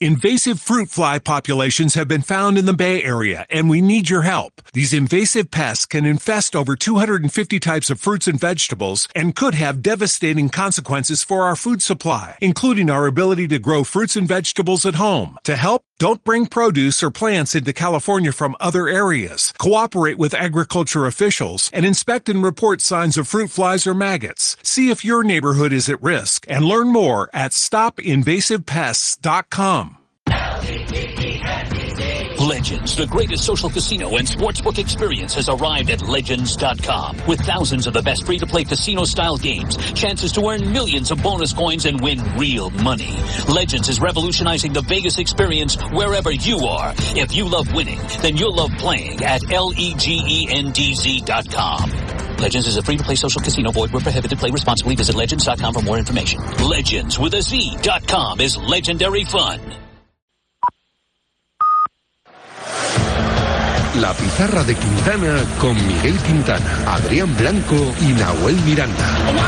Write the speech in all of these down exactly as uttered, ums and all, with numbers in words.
Invasive fruit fly populations have been found in the Bay Area, and we need your help. These invasive pests can infest over two hundred fifty types of fruits and vegetables and could have devastating consequences for our food supply, including our ability to grow fruits and vegetables at home. To help, don't bring produce or plants into California from other areas. Cooperate with agriculture officials and inspect and report signs of fruit flies or maggots. See if your neighborhood is at risk and learn more at stop invasive pests dot com. Legends, the greatest social casino and sportsbook experience, has arrived at Legends dot com. With thousands of the best free-to-play casino-style games, chances to earn millions of bonus coins and win real money. Legends is revolutionizing the Vegas experience wherever you are. If you love winning, then you'll love playing at L-E-G-E-N-D-Z dot com. Legends is a free-to-play social casino. Void where prohibited. Play responsibly. Visit Legends dot com for more information. Legends with a Z dot com is legendary fun. La pizarra de Quintana con Miguel Quintana, Adrián Blanco y Nahuel Miranda.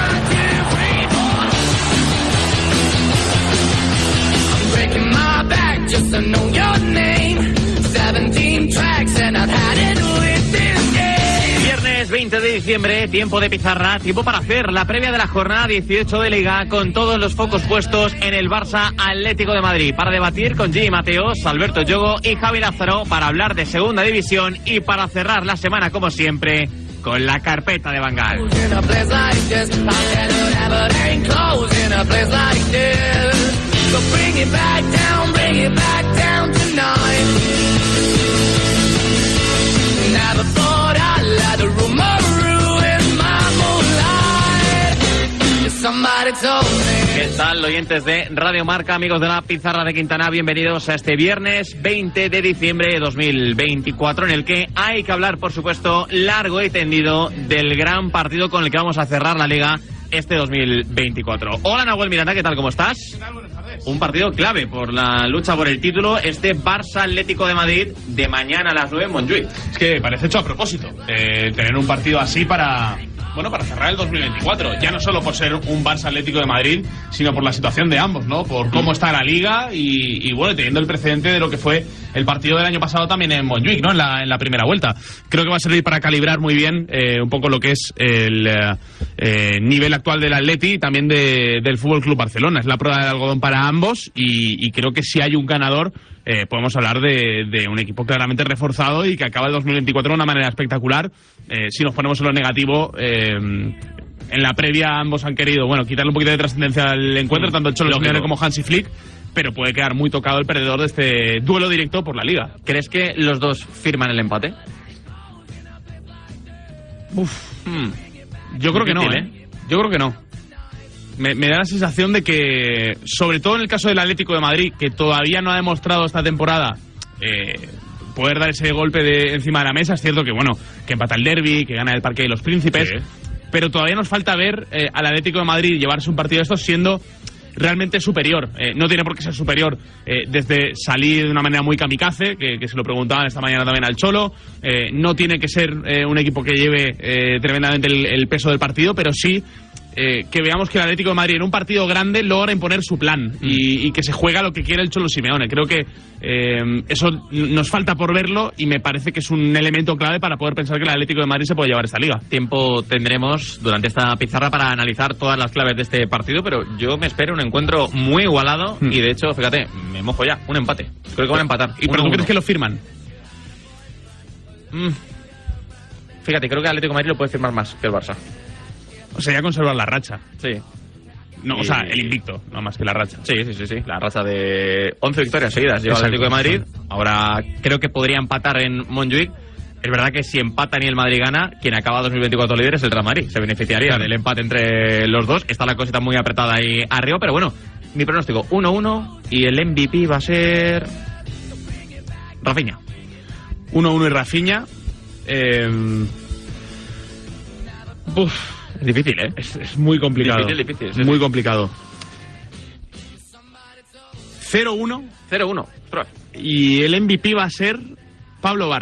Viernes veinte de diciembre, tiempo de pizarra, tiempo para hacer la previa de la jornada dieciocho de Liga con todos los focos puestos en el Barça Atlético de Madrid. Para debatir con Gigi Mateos, Alberto Yogo y Javi Lázaro, para hablar de Segunda División y para cerrar la semana, como siempre, con la carpeta de Van Gaal. ¿Qué tal, oyentes de Radio Marca, amigos de la pizarra de Quintana? Bienvenidos a este viernes veinte de diciembre de dos mil veinticuatro, en el que hay que hablar, por supuesto, largo y tendido del gran partido con el que vamos a cerrar la Liga este dos mil veinticuatro. Hola, Nahuel Miranda, ¿qué tal? ¿Cómo estás? ¿Qué tal? Buenas tardes. Un partido clave por la lucha por el título, este Barça Atlético de Madrid, de mañana a las nueve en Montjuic. Es que parece hecho a propósito, eh, tener un partido así para... Bueno, para cerrar el dos mil veinticuatro, ya no solo por ser un Barça Atlético de Madrid, sino por la situación de ambos, ¿no? Por cómo está la Liga y, y bueno, teniendo el precedente de lo que fue el partido del año pasado también en Montjuic, ¿no? En la, en la primera vuelta. Creo que va a servir para calibrar muy bien eh, un poco lo que es el eh, nivel actual del Atleti y también de, del Fútbol Club Barcelona. Es la prueba de algodón para ambos y, y creo que si hay un ganador, Eh, podemos hablar de, de un equipo claramente reforzado y que acaba el dos mil veinticuatro de una manera espectacular. Eh, si nos ponemos en lo negativo, eh, en la previa ambos han querido, bueno, quitarle un poquito de trascendencia al encuentro, mm, tanto el Cholo Simeone como Hansi Flick, pero puede quedar muy tocado el perdedor de este duelo directo por la Liga. ¿Crees que los dos firman el empate? Uf, hmm. Yo creo que no, ¿eh? Yo creo que no. Me, me da la sensación de que, sobre todo en el caso del Atlético de Madrid, que todavía no ha demostrado esta temporada eh, poder dar ese golpe de encima de la mesa. Es cierto que, bueno, que empata el derbi, que gana el Parque de los Príncipes, sí, pero todavía nos falta ver eh, al Atlético de Madrid llevarse un partido de estos siendo realmente superior. Eh, no tiene por qué ser superior eh, desde salir de una manera muy kamikaze, que, que se lo preguntaban esta mañana también al Cholo. Eh, no tiene que ser eh, un equipo que lleve eh, tremendamente el, el peso del partido, pero sí Eh, que veamos que el Atlético de Madrid en un partido grande logra imponer su plan mm. y, y que se juega lo que quiere el Cholo Simeone. Creo que eh, eso nos falta por verlo y me parece que es un elemento clave para poder pensar que el Atlético de Madrid se puede llevar esta Liga. Tiempo tendremos durante esta pizarra para analizar todas las claves de este partido, pero yo me espero un encuentro muy igualado mm. y de hecho, fíjate, me mojo ya, un empate. Creo que van a empatar. ¿Y pero tú crees que lo firman? Mm. Fíjate, creo que el Atlético de Madrid lo puede firmar más que el Barça. O sea, ya conservar la racha. Sí. No, y... o sea, el invicto, no más que la racha. Sí, sí, sí, sí. La racha de once victorias seguidas lleva el Atlético de Madrid. Ahora creo que podría empatar en Montjuic. Es verdad que si empatan y el Madrid gana, quien acaba dos mil veinticuatro líder es el Real Madrid. Se beneficiaría claro. del empate entre los dos. Está la cosita muy apretada ahí arriba, pero bueno, mi pronóstico uno uno y el M V P va a ser Rafinha. uno uno y Rafinha. Eh... Uf. Es difícil, ¿eh? Es, es muy complicado. Difícil, difícil. Sí, muy sí. complicado. cero uno. cero uno. Y el M V P va a ser Pablo Barrios.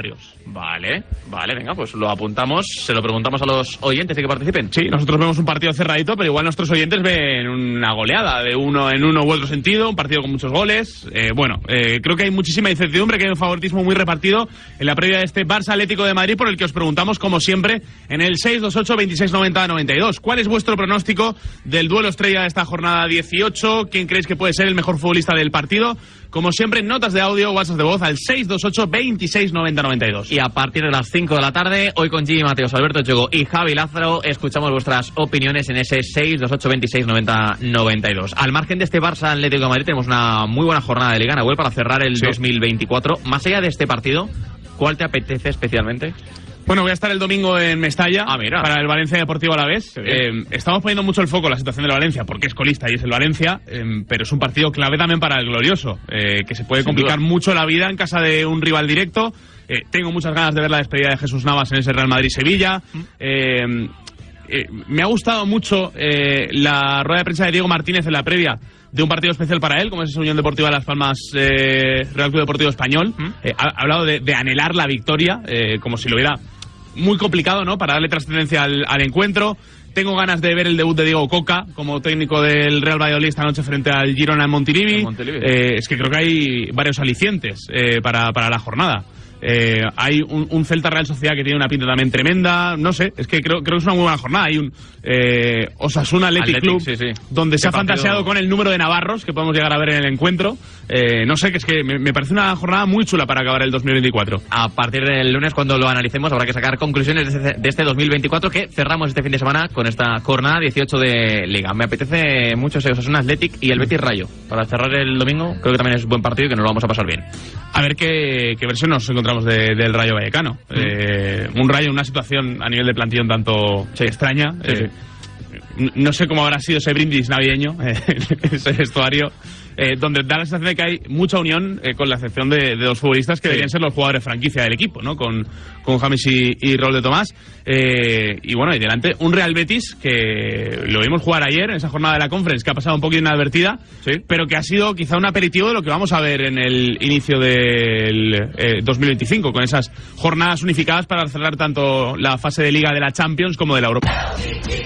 Vale, vale, venga, pues lo apuntamos, se lo preguntamos a los oyentes y que participen. Sí, nosotros vemos un partido cerradito, pero igual nuestros oyentes ven una goleada de uno en uno u otro sentido, un partido con muchos goles. Eh, bueno, eh, creo que hay muchísima incertidumbre, que hay un favoritismo muy repartido en la previa de este Barça Atlético de Madrid, por el que os preguntamos, como siempre, en el seis dos ocho, veintiséis noventa, noventa y dos. ¿Cuál es vuestro pronóstico del duelo estrella de esta jornada dieciocho? ¿Quién creéis que puede ser el mejor futbolista del partido? Como siempre, notas de audio, WhatsApp de voz al seis dos ocho, veintiséis noventa, noventa y dos. Y a partir de las cinco de la tarde, hoy con Gigi Mateos, Alberto Chogo y Javi Lázaro, escuchamos vuestras opiniones en ese seis dos ocho, veintiséis noventa, noventa y dos. Al margen de este Barça Atlético de Madrid, tenemos una muy buena jornada de Liga Nahuel para cerrar el sí. dos mil veinticuatro. Más allá de este partido, ¿cuál te apetece especialmente? Bueno, voy a estar el domingo en Mestalla ah, mira. para el Valencia Deportivo Alavés. Eh, estamos poniendo mucho el foco en la situación del Valencia, porque es colista y es el Valencia, eh, pero es un partido clave también para el Glorioso, eh, que se puede Sin complicar duda. mucho la vida en casa de un rival directo. Eh, tengo muchas ganas de ver la despedida de Jesús Navas en ese Real Madrid-Sevilla. Eh, eh, me ha gustado mucho eh, la rueda de prensa de Diego Martínez en la previa de un partido especial para él, como es esa Unión Deportiva de Las Palmas, eh, Real Club Deportivo Español. ¿Mm? Eh, ha, ha hablado de, de anhelar la victoria, eh, como si lo hubiera... Muy complicado, ¿no?, para darle trascendencia al, al encuentro. Tengo ganas de ver el debut de Diego Coca como técnico del Real Valladolid esta noche frente al Girona en Montilivi. En Montilivi. Eh, es que creo que hay varios alicientes eh, para, para la jornada. Eh, hay un, un Celta Real Sociedad que tiene una pinta también tremenda. No sé, es que creo, creo que es una muy buena jornada. Hay un eh, Osasuna Athletic, Athletic Club sí, sí. donde se ha partido... fantaseado con el número de navarros que podemos llegar a ver en el encuentro. Eh, no sé, que es que me, me parece una jornada muy chula para acabar el dos mil veinticuatro. A partir del lunes, cuando lo analicemos, habrá que sacar conclusiones de este, de este dos mil veinticuatro, que cerramos este fin de semana con esta jornada dieciocho de Liga. Me apetece mucho ese Osasuna Athletic y el Betis Rayo. Para cerrar el domingo, creo que también es buen partido y que nos lo vamos a pasar bien. A ver qué, qué versión nos encontramos De, del Rayo Vallecano. Mm. Eh, un Rayo en una situación a nivel de plantilla un tanto sí. extraña. Sí, eh, sí. No sé cómo habrá sido ese brindis navideño, eh, ese vestuario, eh, donde da la sensación de que hay mucha unión, eh, con la excepción de, de dos futbolistas que sí. deberían ser los jugadores franquicia del equipo, ¿no? Con, con James y, y Raúl de Tomás. Eh, y bueno, y delante un Real Betis que lo vimos jugar ayer en esa jornada de la Conference, que ha pasado un poquito inadvertida, sí. pero que ha sido quizá un aperitivo de lo que vamos a ver en el inicio del eh, dos mil veinticinco, con esas jornadas unificadas para cerrar tanto la fase de Liga de la Champions como de la Europa.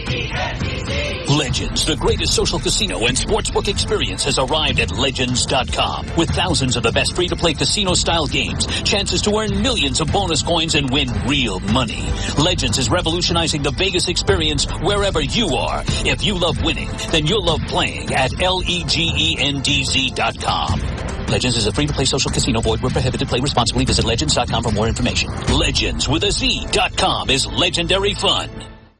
Legends, the greatest social casino and sportsbook experience, has arrived at Legends dot com. With thousands of the best free-to-play casino-style games, chances to earn millions of bonus coins and win real money. Legends is revolutionizing the Vegas experience wherever you are. If you love winning, then you'll love playing at L-E-G-E-N-D-Z dot com. Legends is a free-to-play social casino. Void where prohibited. Play responsibly. Visit Legends dot com for more information. Legends with a Z dot com is legendary fun.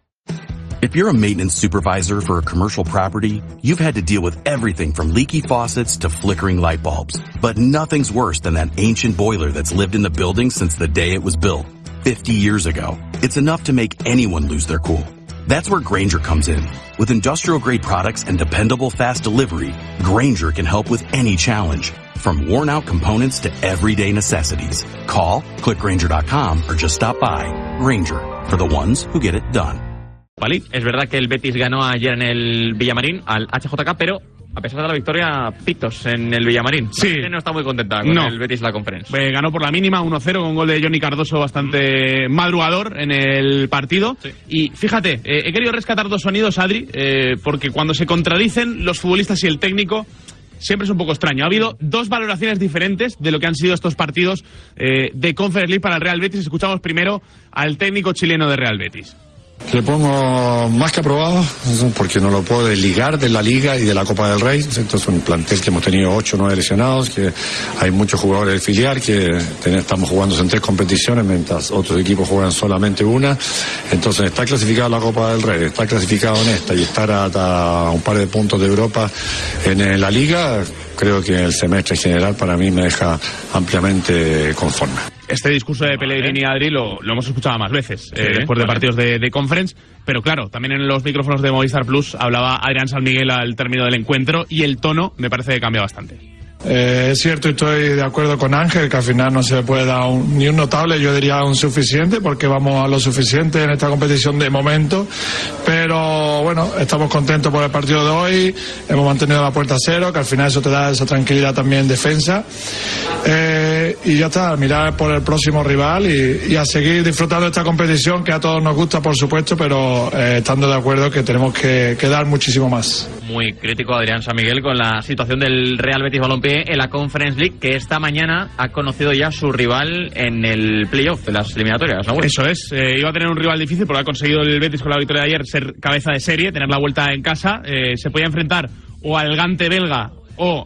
If you're a maintenance supervisor for a commercial property, you've had to deal with everything from leaky faucets to flickering light bulbs. But nothing's worse than that ancient boiler that's lived in the building since the day it was built, fifty years ago. It's enough to make anyone lose their cool. That's where Grainger comes in. With industrial-grade products and dependable fast delivery, Grainger can help with any challenge. From worn-out components to everyday necessities. Call, click Grainger dot com, or just stop by. Grainger, for the ones who get it done. Vale, es verdad que el Betis ganó ayer en el Villamarín al H J K, pero a pesar de la victoria, pitos en el Villamarín. Sí. La gente no está muy contenta con no. el Betis la Conference. Eh, ganó por la mínima uno cero con gol de Johnny Cardoso bastante madrugador en el partido. Sí. Y fíjate, eh, he querido rescatar dos sonidos, Adri, eh, porque cuando se contradicen los futbolistas y el técnico, siempre es un poco extraño. Ha habido dos valoraciones diferentes de lo que han sido estos partidos eh, de Conference League para el Real Betis. Escuchamos primero al técnico chileno de Real Betis. Le pongo más que aprobado, porque no lo puedo desligar de la Liga y de la Copa del Rey. Entonces es un plantel que hemos tenido ocho o nueve lesionados, que hay muchos jugadores del filial, que estamos jugando en tres competiciones, mientras otros equipos juegan solamente una. Entonces está clasificado la Copa del Rey, está clasificado en esta, y estar a, a un par de puntos de Europa en la Liga, creo que el semestre general para mí me deja ampliamente conforme. Este discurso de Pellegrini, Adri, lo, lo hemos escuchado más veces, eh, sí, después de partidos de, de Conference, pero claro, también en los micrófonos de Movistar Plus hablaba Adrián San Miguel al término del encuentro y el tono me parece que cambia bastante. Eh, es cierto, estoy de acuerdo con Ángel, que al final no se puede dar un, ni un notable, yo diría un suficiente, porque vamos a lo suficiente en esta competición de momento. Pero bueno, estamos contentos por el partido de hoy, hemos mantenido la puerta a cero, que al final eso te da esa tranquilidad también en defensa. Eh, y ya está, mirar por el próximo rival y, y a seguir disfrutando de esta competición, que a todos nos gusta, por supuesto, pero eh, estando de acuerdo que tenemos que, que dar muchísimo más. Muy crítico Adrián San Miguel con la situación del Real Betis Balompié en la Conference League, que esta mañana ha conocido ya su rival en el playoff de las eliminatorias, ¿no? Eso es, eh, iba a tener un rival difícil porque ha conseguido el Betis con la victoria de ayer ser cabeza de serie, tener la vuelta en casa. Eh, se podía enfrentar o al Gante belga o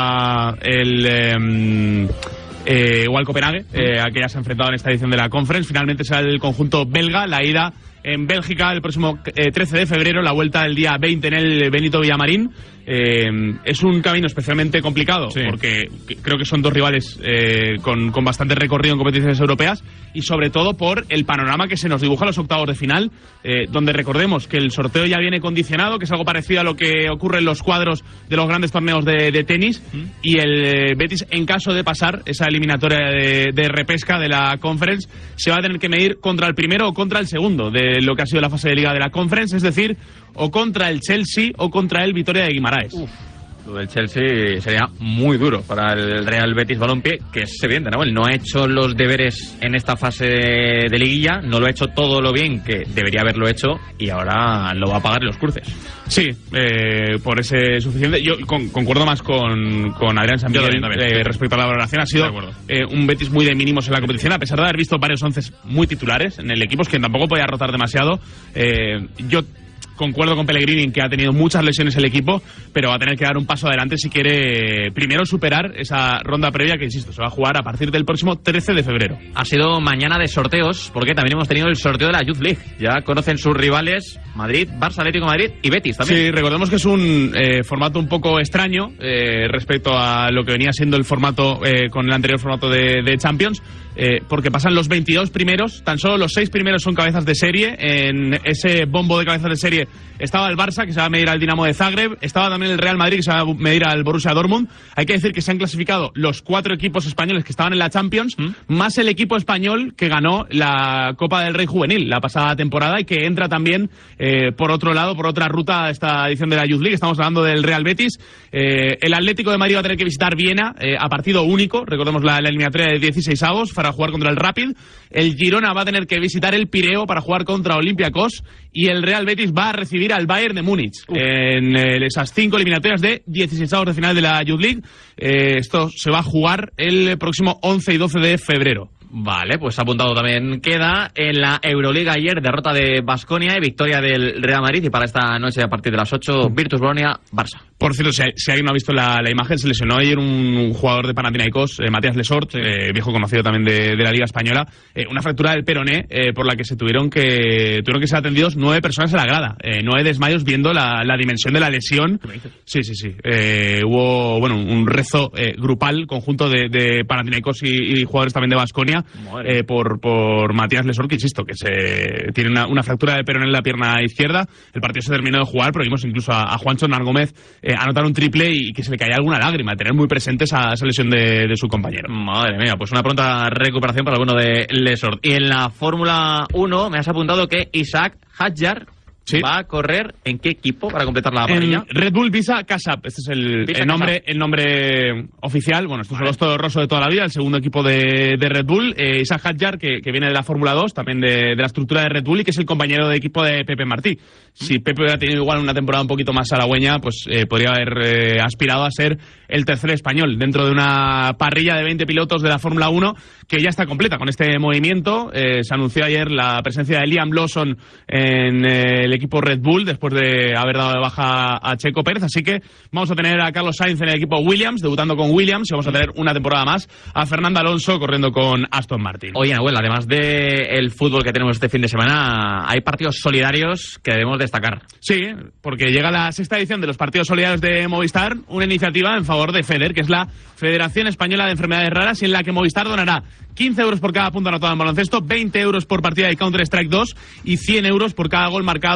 a el eh, eh, o al Copenhague, eh, a que ya se ha enfrentado en esta edición de la Conference. Finalmente será el conjunto belga, la ida en Bélgica el próximo eh, trece de febrero, la vuelta el día veinte en el Benito Villamarín. Eh, es un camino especialmente complicado, sí, porque creo que son dos rivales eh, con, con bastante recorrido en competiciones europeas, y sobre todo por el panorama que se nos dibuja a los octavos de final, eh, donde recordemos que el sorteo ya viene condicionado, que es algo parecido a lo que ocurre en los cuadros de los grandes torneos de, de tenis, ¿Mm? y el eh, Betis, en caso de pasar esa eliminatoria de, de repesca de la Conference, se va a tener que medir contra el primero o contra el segundo de lo que ha sido la fase de liga de la Conference, es decir, o contra el Chelsea o contra el Vitoria de Guimaraes. Uf, lo del Chelsea sería muy duro para el Real Betis Balompié, que es evidente, ¿no? Él no ha hecho los deberes en esta fase de, de liguilla, no lo ha hecho todo lo bien que debería haberlo hecho, y ahora lo va a pagar en los cruces. Sí, eh, por ese suficiente. Yo con, concuerdo más con, con Adrián San Miguel eh, respecto a la valoración. Ha sido eh, un Betis muy de mínimos en la competición, a pesar de haber visto varios onces muy titulares en el equipo, es que tampoco podía rotar demasiado. Eh, yo concuerdo con Pellegrini en que ha tenido muchas lesiones el equipo, pero va a tener que dar un paso adelante si quiere primero superar esa ronda previa que, insisto, se va a jugar a partir del próximo trece de febrero. Ha sido mañana de sorteos, porque también hemos tenido el sorteo de la Youth League. Ya conocen sus rivales: Madrid, Barça, Atlético de Madrid y Betis también. Sí, recordemos que es un eh, formato un poco extraño eh, respecto a lo que venía siendo el formato eh, con el anterior formato de, de Champions. Eh, porque pasan los veintidós primeros, tan solo los seis primeros son cabezas de serie. En ese bombo de cabezas de serie estaba el Barça, que se va a medir al Dinamo de Zagreb, estaba también el Real Madrid, que se va a medir al Borussia Dortmund. Hay que decir que se han clasificado los cuatro equipos españoles que estaban en la Champions, ¿Mm? más el equipo español que ganó la Copa del Rey Juvenil la pasada temporada, y que entra también eh, por otro lado, por otra ruta, a esta edición de la Youth League. Estamos hablando del Real Betis. Eh, el Atlético de Madrid va a tener que visitar Viena eh, a partido único, recordemos la, la eliminatoria de dieciséis avos, para jugar contra el Rapid. El Girona va a tener que visitar el Pireo para jugar contra Olympiacos, y el Real Betis va a recibir al Bayern de Múnich uh. en eh, esas cinco eliminatorias de dieciséis avos de final de la Youth League. Eh, esto se va a jugar el próximo once y doce de febrero. Vale, pues apuntado también queda. En la Euroliga ayer, derrota de Baskonia y victoria del Real Madrid, y para esta noche a partir de las ocho, Virtus Bolonia, Barça. Por cierto, si, si alguien no ha visto la, la imagen, se lesionó ayer un, un jugador de Panathinaikos, eh, Matías Lesort, eh, viejo conocido también de, de la Liga Española, eh, una fractura del peroné eh, por la que se tuvieron que tuvieron que ser atendidos nueve personas en la grada, eh, nueve desmayos viendo la, la dimensión de la lesión. Sí, sí, sí. Eh, hubo, bueno, un rezo eh, grupal, conjunto de, de Panathinaikos y, y jugadores también de Baskonia, eh, por, por Matías Lesort, que insisto, que se tiene una, una fractura de peroné en la pierna izquierda. El partido se terminó de jugar, pero vimos incluso a, a Juancho Nargómez eh, anotar un triple y que se le caía alguna lágrima, tener muy presente esa, esa lesión de, de su compañero. Madre mía, pues una pronta recuperación para alguno de Lesort. Y en la Fórmula uno me has apuntado que Isaac Hadjar, ¿sí?, va a correr ¿en qué equipo para completar la parrilla? En Red Bull Visa Casap. Este es el, el nombre el nombre oficial. Bueno, esto vale. es el Toro Rosso de toda la vida, el segundo equipo de, de Red Bull. Eh, Isaac Hadjar, que, que viene de la Fórmula dos, también de, de la estructura de Red Bull, y que es el compañero de equipo de Pepe Martí. Si Pepe hubiera tenido igual una temporada un poquito más halagüeña, pues eh, podría haber eh, aspirado a ser el tercer español dentro de una parrilla de veinte pilotos de la Fórmula uno que ya está completa con este movimiento. Eh, se anunció ayer la presencia de Liam Lawson en eh, el equipo Red Bull después de haber dado de baja a Checo Pérez, así que vamos a tener a Carlos Sainz en el equipo Williams, debutando con Williams, y vamos a tener una temporada más a Fernando Alonso corriendo con Aston Martin. Oye, Nahuel, además del fútbol que tenemos este fin de semana, hay partidos solidarios que debemos destacar. Sí, porque llega la sexta edición de los partidos solidarios de Movistar, una iniciativa en favor de FEDER, que es la Federación Española de Enfermedades Raras, y en la que Movistar donará quince euros por cada punto anotado en baloncesto, veinte euros por partida de Counter-Strike dos y cien euros por cada gol marcado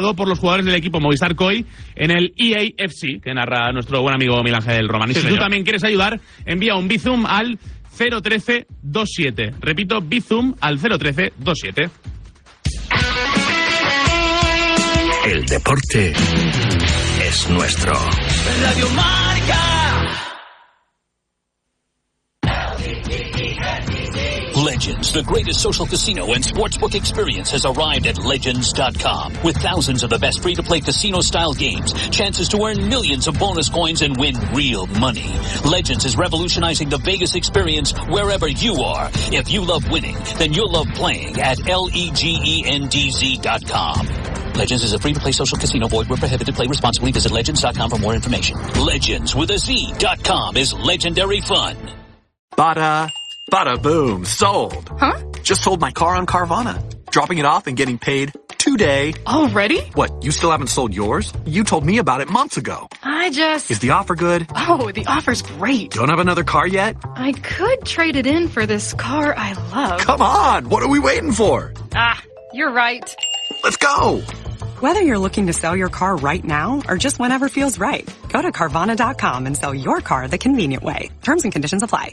todo por los jugadores del equipo Movistar Koi en el E A F C, que narra nuestro buen amigo Miguel Ángel Román. Y sí, si señor. tú también quieres ayudar, envía un Bizum al cero uno tres dos siete. Repito, Bizum al cero uno tres dos siete. El deporte es nuestro. Radio Marca. Legends, the greatest social casino and sportsbook experience, has arrived at Legends dot com. With thousands of the best free-to-play casino-style games, chances to earn millions of bonus coins and win real money. Legends is revolutionizing the Vegas experience wherever you are. If you love winning, then you'll love playing at L-E-G-E-N-D-Z dot com. Legends is a free-to-play social casino. Void where prohibited. Play responsibly. Visit Legends dot com for more information. Legends with a Z dot com is legendary fun. Bada, bada boom, sold. Huh? Just sold my car on Carvana. Dropping it off and getting paid today. Already? What, you still haven't sold yours? You told me about it months ago. I just... Is the offer good? Oh, the offer's great. Don't have another car yet? I could trade it in for this car I love. Come on, what are we waiting for? Ah, you're right. Let's go. Whether you're looking to sell your car right now or just whenever feels right, go to Carvana dot com and sell your car the convenient way. Terms and conditions apply.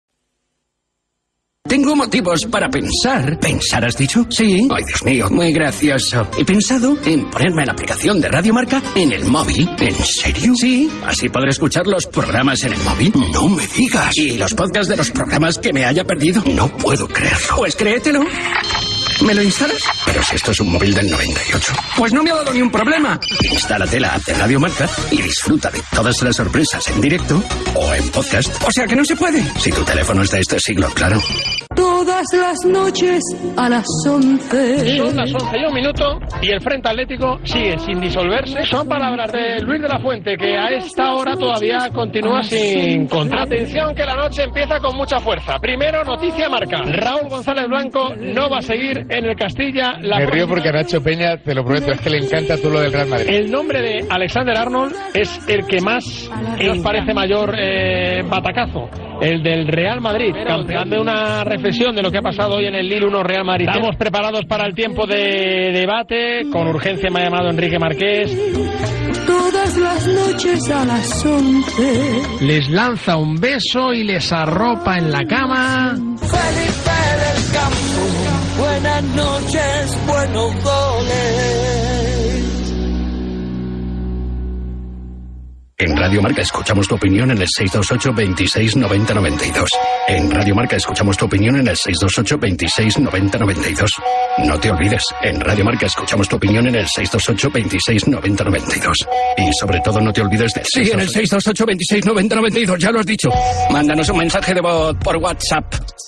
Tengo motivos para pensar. ¿Pensar has dicho? Sí. Ay, Dios mío, muy gracioso. He pensado en ponerme la aplicación de Radio Marca en el móvil. ¿En serio? Sí. Así podré escuchar los programas en el móvil. No me digas. ¿Y los podcasts de los programas que me haya perdido? No puedo creerlo. Pues créetelo. ¿Me lo instalas? Pero si esto es un móvil del noventa y ocho. Pues no me ha dado ni un problema. Instálate la app de Radio Marca y disfruta de todas las sorpresas en directo o en podcast. O sea que no se puede. Si tu teléfono es de este siglo, claro. Todas las noches a las once. Son las once y un minuto y el Frente Atlético sigue sin disolverse. Son palabras de Luis de la Fuente, que a esta hora todavía continúa sin contra. Atención, que la noche empieza con mucha fuerza. Primero, noticia Marca. Raúl González Blanco no va a seguir en el Castilla. La Me río porque a Nacho Peña, te lo prometo, es que le encanta todo lo del Real Madrid. El nombre de Alexander Arnold es el que más nos parece mayor eh, batacazo. El del Real Madrid, campeón de una reflexión de lo que ha pasado hoy en el Lille uno Real Madrid. Estamos preparados para el tiempo de debate. Con urgencia me ha llamado Enrique Marqués. Todas las noches a las once. Les lanza un beso y les arropa en la cama. Felipe del Campo, buenas noches, buenos goles. En Radio Marca escuchamos tu opinión en el seis dos ocho, veintiséis, noventa, noventa y dos. En Radio Marca escuchamos tu opinión en el seis dos ocho, veintiséis, noventa, noventa y dos. No te olvides, en Radio Marca escuchamos tu opinión en el seis dos ocho, veintiséis, noventa, noventa y dos. Y sobre todo no te olvides del Sí, en el seis dos ocho, veintiséis, noventa, noventa y dos, ya lo has dicho. Mándanos un mensaje de voz por WhatsApp.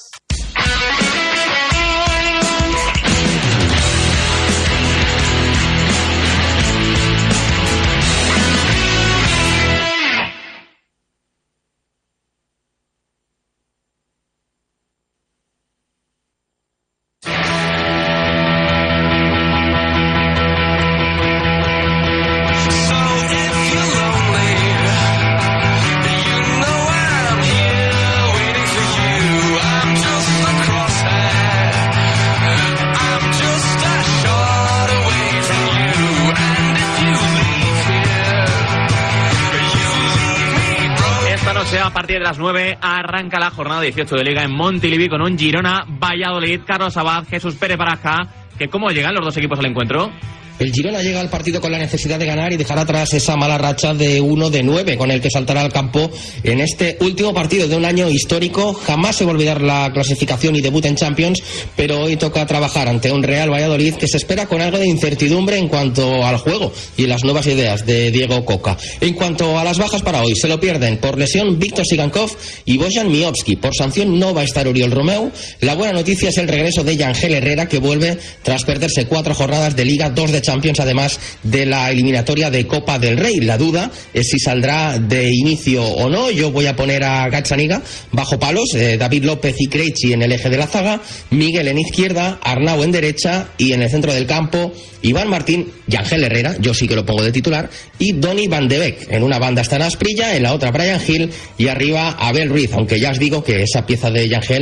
A partir de las nueve arranca la jornada dieciocho de Liga en Montilivi con un Girona Valladolid. Carlos Abad, Jesús Pérez Baraja. Que ¿Cómo llegan los dos equipos al encuentro? El Girona llega al partido con la necesidad de ganar y dejar atrás esa mala racha de uno de nueve con el que saltará al campo en este último partido de un año histórico. Jamás se va a olvidar la clasificación y debut en Champions, pero hoy toca trabajar ante un Real Valladolid que se espera con algo de incertidumbre en cuanto al juego y las nuevas ideas de Diego Coca. En cuanto a las bajas para hoy, se lo pierden por lesión Víctor Sigankov y Bojan Miovski. Por sanción no va a estar Oriol Romeu. La buena noticia es el regreso de Yangel Herrera, que vuelve tras perderse cuatro jornadas de Liga, dos de Champions, además de la eliminatoria de Copa del Rey. La duda es si saldrá de inicio o no. Yo voy a poner a Gazzaniga bajo palos, eh, David López y Krejci en el eje de la zaga, Miguel en izquierda, Arnau en derecha y en el centro del campo Iván Martín y Ángel Herrera, yo sí que lo pongo de titular, y Donny van de Beek. En una banda está Asprilla, en la otra Brian Hill y arriba Abel Ruiz, aunque ya os digo que esa pieza de Yangel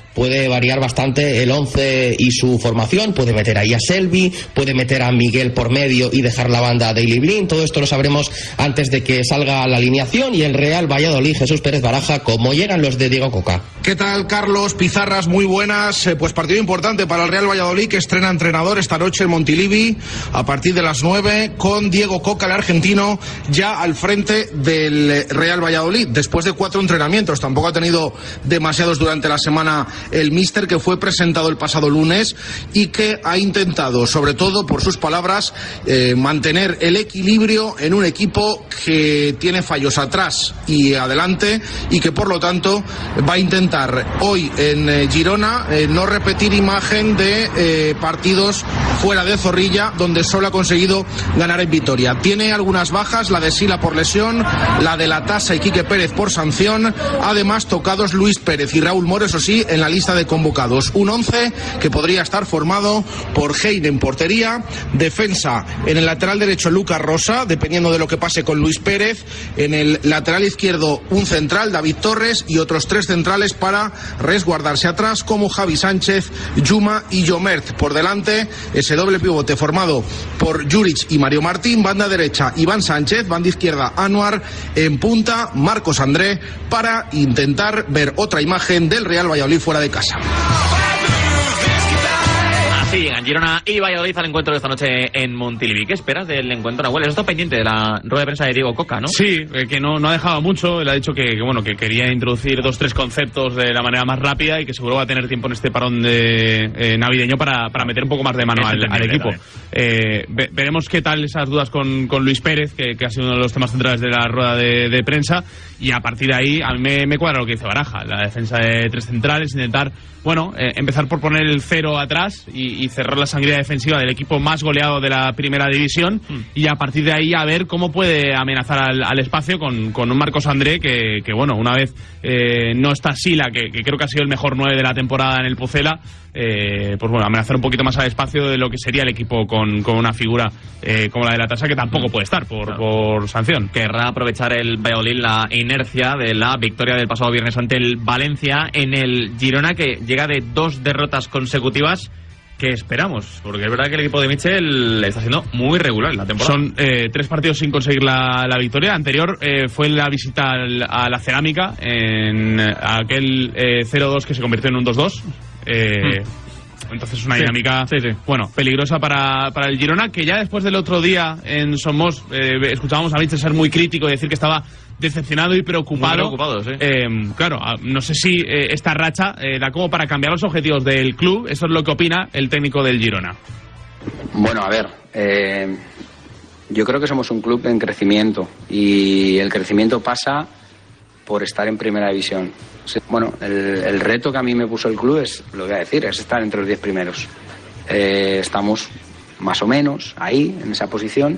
puede variar bastante el once y su formación. Puede meter ahí a Selvi, puede meter a Miguel por medio y dejar la banda de Daily Blind. Todo esto lo sabremos antes de que salga la alineación. Y el Real Valladolid, Jesús Pérez Baraja, ¿cómo llegan los de Diego Coca? ¿Qué tal, Carlos? Pizarras, muy buenas. Eh, pues partido importante para el Real Valladolid, que estrena entrenador esta noche en Montilivi a partir de las nueve, con Diego Coca, el argentino, ya al frente del Real Valladolid, después de cuatro entrenamientos. Tampoco ha tenido demasiados durante la semana el míster, que fue presentado el pasado lunes y que ha intentado, sobre todo por sus palabras, eh, mantener el equilibrio en un equipo que tiene fallos atrás y adelante, y que por lo tanto va a intentar hoy en eh, Girona eh, no repetir imagen de eh, partidos fuera de Zorrilla, donde solo ha conseguido ganar en Vitoria. Tiene algunas bajas, la de Sila por lesión, la de La Tasa y Quique Pérez por sanción, además tocados Luis Pérez y Raúl Moro, eso sí, en la lista de convocados. Un once que podría estar formado por Hein en portería, defensa en el lateral derecho Lucas Rosa, dependiendo de lo que pase con Luis Pérez, en el lateral izquierdo un central, David Torres, y otros tres centrales para resguardarse atrás, como Javi Sánchez, Yuma y Jomert. Por delante, ese doble pivote formado por Juric y Mario Martín, banda derecha Iván Sánchez, banda izquierda Anuar, en punta Marcos André, para intentar ver otra imagen del Real Valladolid fuera de casa. Sí, llegan Girona y Valladolid al encuentro de esta noche en Montilivi. ¿Qué esperas del encuentro, Nahuel? Eso está pendiente de la rueda de prensa de Diego Coca, ¿no? Sí, eh, que no, no ha dejado mucho. Él ha dicho que, que bueno que quería introducir dos tres conceptos de la manera más rápida y que seguro va a tener tiempo en este parón de eh, navideño para, para meter un poco más de mano al, al equipo. Eh, ve, veremos qué tal esas dudas con, con Luis Pérez, que, que ha sido uno de los temas centrales de la rueda de, de prensa, y a partir de ahí a mí me, me cuadra lo que dice Baraja, la defensa de tres centrales, intentar, bueno, eh, empezar por poner el cero atrás y, y cerrar la sangría defensiva del equipo más goleado de la primera división, mm. y a partir de ahí a ver cómo puede amenazar al, al espacio con, con un Marcos André que, que bueno, una vez eh, no está Sila, que, que creo que ha sido el mejor nueve de la temporada en el Pucela, eh, pues bueno, amenazar un poquito más al espacio de lo que sería el equipo con, con una figura eh, como la de La Tasa, que tampoco puede estar por, claro. por sanción. Querrá aprovechar el Valladolid la inercia de la victoria del pasado viernes ante el Valencia en el Girona, que llega de dos derrotas consecutivas. ¿Qué esperamos? Porque es verdad que el equipo de Michel está siendo muy regular en la temporada. Son eh, tres partidos sin conseguir la, la victoria. Anterior eh, fue la visita al, a la Cerámica, en aquel eh, cero dos que se convirtió en un dos dos. Eh, mm. Entonces una dinámica, sí, sí, sí. bueno, peligrosa para, para el Girona, que ya después del otro día en Somos eh, escuchábamos a Michel ser muy crítico y decir que estaba decepcionado y preocupado. Muy preocupado, sí. Eh, claro, no sé si eh, esta racha eh, da como para cambiar los objetivos del club. Eso es lo que opina el técnico del Girona. Bueno, a ver, eh, yo creo que somos un club en crecimiento y el crecimiento pasa por estar en primera división. Bueno, el, el reto que a mí me puso el club es, lo voy a decir, es estar entre los diez primeros. Eh, estamos más o menos ahí, en esa posición,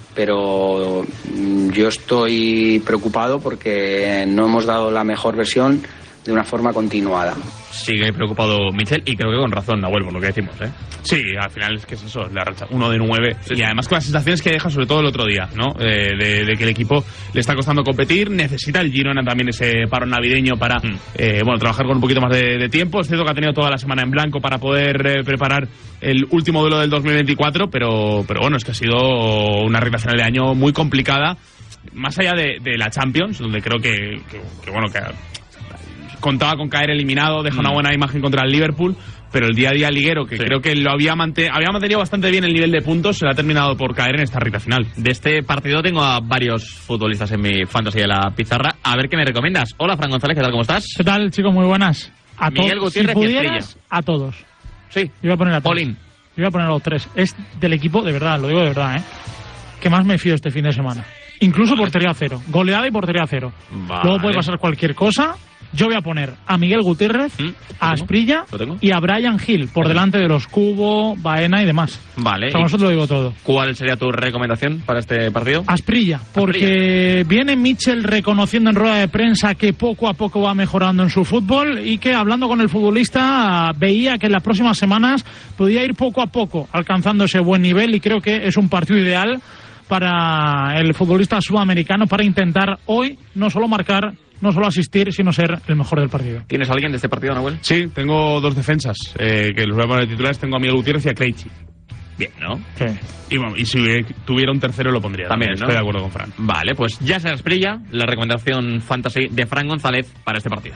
pero yo estoy preocupado porque no hemos dado la mejor versión de una forma continuada. Sigue preocupado Michel, y creo que con razón, Nahuel, por lo que decimos, ¿eh? Sí, al final es que es eso, la racha, uno de nueve, sí, y sí. Además con las sensaciones que deja, sobre todo el otro día, ¿no? Eh, de, de que el equipo le está costando competir, necesita el Girona también ese parón navideño para, mm. eh, bueno, trabajar con un poquito más de, de tiempo. Es cierto que ha tenido toda la semana en blanco para poder eh, preparar el último duelo del dos mil veinticuatro, pero, pero bueno, es que ha sido una recta final de año muy complicada, más allá de, de la Champions, donde creo que, que, que bueno, que contaba con caer eliminado, deja mm. una buena imagen contra el Liverpool, pero el día a día liguero, que sí. creo que lo había, mante había mantenido bastante bien el nivel de puntos, se le ha terminado por caer en esta recta final. De este partido tengo a varios futbolistas en mi fantasy de la pizarra. A ver qué me recomiendas. Hola, Fran González, ¿qué tal? ¿Cómo estás? ¿Qué tal, chicos? Muy buenas. A Miguel Gutiérrez, si pudieras, a todos. Sí. Iba a poner a todos. Olin. Iba a poner a los tres. Es del equipo, de verdad, lo digo de verdad, ¿eh? Que más me fío este fin de semana. Incluso vale. portería cero. Goleada y portería cero. Vale. Luego puede pasar cualquier cosa. Yo voy a poner a Miguel Gutiérrez, ¿Mm? a Asprilla y a Brian Hill por delante de los Cubo, Baena y demás. Vale. O sea, vosotros lo digo todo. ¿Cuál sería tu recomendación para este partido? Asprilla, porque Asprilla. Viene Michel reconociendo en rueda de prensa que poco a poco va mejorando en su fútbol y que hablando con el futbolista veía que en las próximas semanas podía ir poco a poco alcanzando ese buen nivel, y creo que es un partido ideal para el futbolista sudamericano para intentar hoy no solo marcar, no solo asistir, sino ser el mejor del partido. ¿Tienes a alguien de este partido, Nahuel? Sí, tengo dos defensas, eh, que los voy a poner titulares. Tengo a Miguel Gutiérrez y a Krejci. Bien, ¿no? Sí. Y, bueno, y si tuviera un tercero lo pondría. También, También, ¿no? Estoy de acuerdo con Fran. Vale, pues ya se brilla la recomendación fantasy de Fran González para este partido.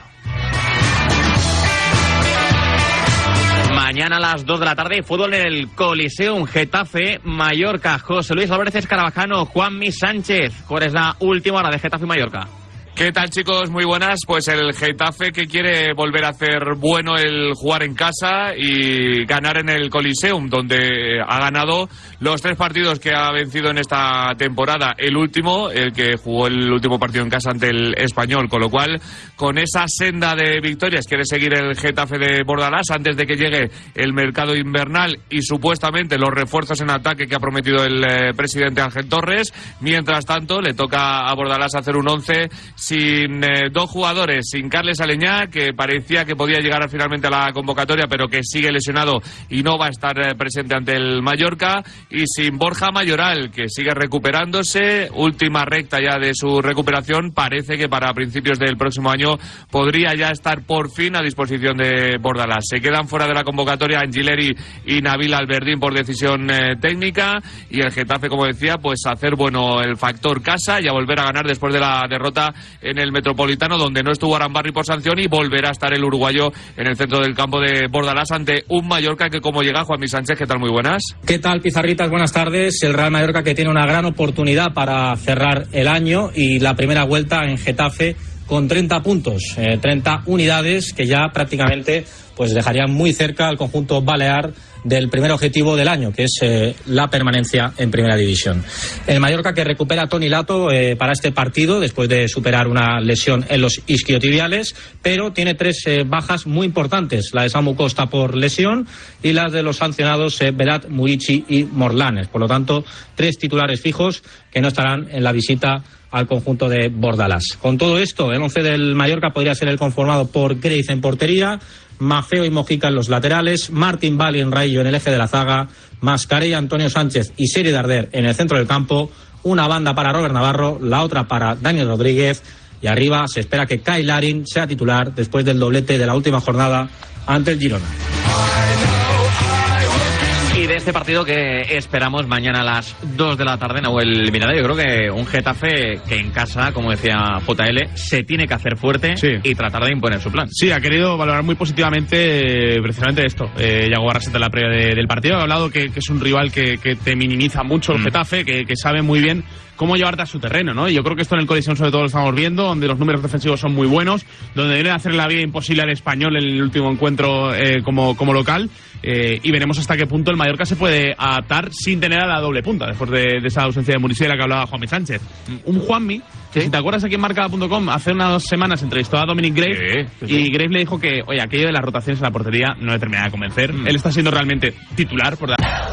Mañana a las dos de la tarde, fútbol en el Coliseum, Getafe, Mallorca. José Luis Álvarez Escarabajano, Juanmi Sánchez. ¿Cuál es la última hora de Getafe y Mallorca? ¿Qué tal, chicos? Muy buenas. Pues el Getafe, que quiere volver a hacer bueno el jugar en casa y ganar en el Coliseum, donde ha ganado los tres partidos que ha vencido en esta temporada. El último, el que jugó el último partido en casa ante el Español, con lo cual, con esa senda de victorias quiere seguir el Getafe de Bordalás antes de que llegue el mercado invernal y supuestamente los refuerzos en ataque que ha prometido el eh, presidente Ángel Torres. Mientras tanto, le toca a Bordalás hacer un once sin eh, dos jugadores, sin Carles Aleñá, que parecía que podía llegar finalmente a la convocatoria, pero que sigue lesionado y no va a estar eh, presente ante el Mallorca, y sin Borja Mayoral, que sigue recuperándose, última recta ya de su recuperación. Parece que para principios del próximo año podría ya estar por fin a disposición de Bordalás. Se quedan fuera de la convocatoria Angileri y Nabil Alberdín por decisión eh, técnica, y el Getafe, como decía, pues hacer bueno el factor casa y a volver a ganar después de la derrota en el Metropolitano, donde no estuvo Arambarri por sanción, y volverá a estar el uruguayo en el centro del campo de Bordalás ante un Mallorca que, como llega, Juanmi Sánchez. ¿Qué tal? Muy buenas. ¿Qué tal, Pizarritas? Buenas tardes. El Real Mallorca, que tiene una gran oportunidad para cerrar el año y la primera vuelta en Getafe con treinta puntos, eh, treinta unidades que ya prácticamente pues dejarían muy cerca al conjunto balear del primer objetivo del año, que es eh, la permanencia en Primera División. El Mallorca, que recupera a Toni Lato eh, para este partido después de superar una lesión en los isquiotibiales, pero tiene tres eh, bajas muy importantes: la de Samu Costa por lesión y las de los sancionados eh, Berat, Murici y Morlanes. Por lo tanto, tres titulares fijos que no estarán en la visita al conjunto de Bordalás. Con todo esto, el once del Mallorca podría ser el conformado por Grace en portería, Mafeo y Mojica en los laterales, Martín Bali en Raillo en el eje de la zaga, Mascarella, Antonio Sánchez y Seri Darder en el centro del campo, una banda para Robert Navarro, la otra para Daniel Rodríguez, y arriba se espera que Kyle Larin sea titular después del doblete de la última jornada ante el Girona. Y de este partido que esperamos mañana a las dos de la tarde, Nahuel Miranda, yo creo que un Getafe que en casa, como decía J L, se tiene que hacer fuerte, sí, y tratar de imponer su plan. Sí, ha querido valorar muy positivamente eh, precisamente esto. Eh, Yago Barrasete en la previa de, del partido ha hablado que, que es un rival que, que te minimiza mucho el mm. Getafe, que, que sabe muy bien cómo llevarte a su terreno, ¿no? Y yo creo que esto en el Coliseum sobre todo lo estamos viendo, donde los números defensivos son muy buenos, donde deben hacer la vida imposible al Español en el último encuentro eh, como, como local, eh, y veremos hasta qué punto el Mallorca se puede adaptar sin tener a la doble punta, después de, de esa ausencia de Muricy de la que hablaba Juanmi Sánchez. Un Juanmi, ¿sí? Si te acuerdas, aquí en marca punto com hace unas semanas entrevistó a Dominic Graves, sí, sí, sí. Y Graves le dijo que, oye, aquello de las rotaciones en la portería no le terminaba de convencer. Mm. Él está siendo realmente titular por la...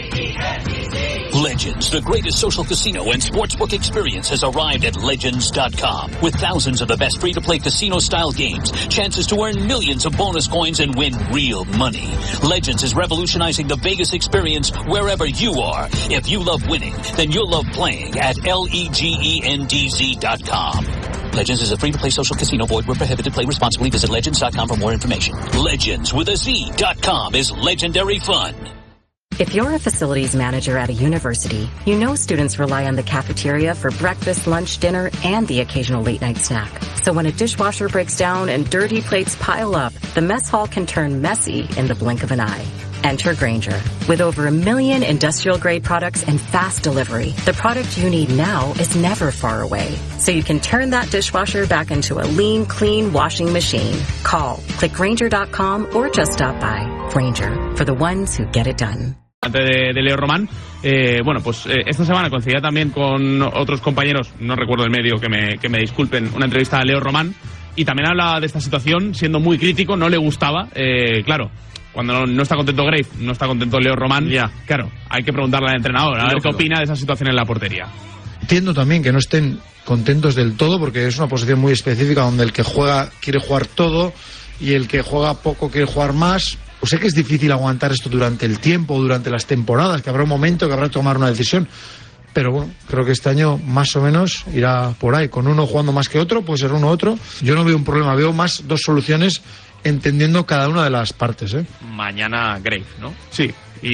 Legends, the greatest social casino and sportsbook experience, has arrived at Legends dot com. With thousands of the best free-to-play casino-style games, chances to earn millions of bonus coins and win real money. Legends is revolutionizing the Vegas experience wherever you are. If you love winning, then you'll love playing at Legends dot com. Legends is a free-to-play social casino. Void where prohibited. Play responsibly. Visit Legends dot com for more information. Legends with a Z dot com is legendary fun. If you're a facilities manager at a university, you know students rely on the cafeteria for breakfast, lunch, dinner, and the occasional late-night snack. So when a dishwasher breaks down and dirty plates pile up, the mess hall can turn messy in the blink of an eye. Enter Grainger. With over a million industrial-grade products and fast delivery, the product you need now is never far away. So you can turn that dishwasher back into a lean, clean washing machine. Call, click Grainger dot com, or just stop by. Grainger, for the ones who get it done. Antes de, de Leo Román, eh, bueno, pues eh, esta semana coincidía también con otros compañeros, no recuerdo el medio, que me, que me disculpen, una entrevista a Leo Román, y también habla de esta situación siendo muy crítico, no le gustaba, eh, claro, cuando no, no está contento Grave, no está contento Leo Román, ya, claro, hay que preguntarle al entrenador, a ver qué opina de esa situación en la portería. Entiendo también que no estén contentos del todo, porque es una posición muy específica donde el que juega quiere jugar todo y el que juega poco quiere jugar más. Pues sé que es difícil aguantar esto durante el tiempo, durante las temporadas, que habrá un momento que habrá que tomar una decisión, pero bueno, creo que este año más o menos irá por ahí, con uno jugando más que otro, puede ser uno u otro. Yo no veo un problema, veo más dos soluciones entendiendo cada una de las partes, ¿eh? Mañana Grave, ¿no? Sí,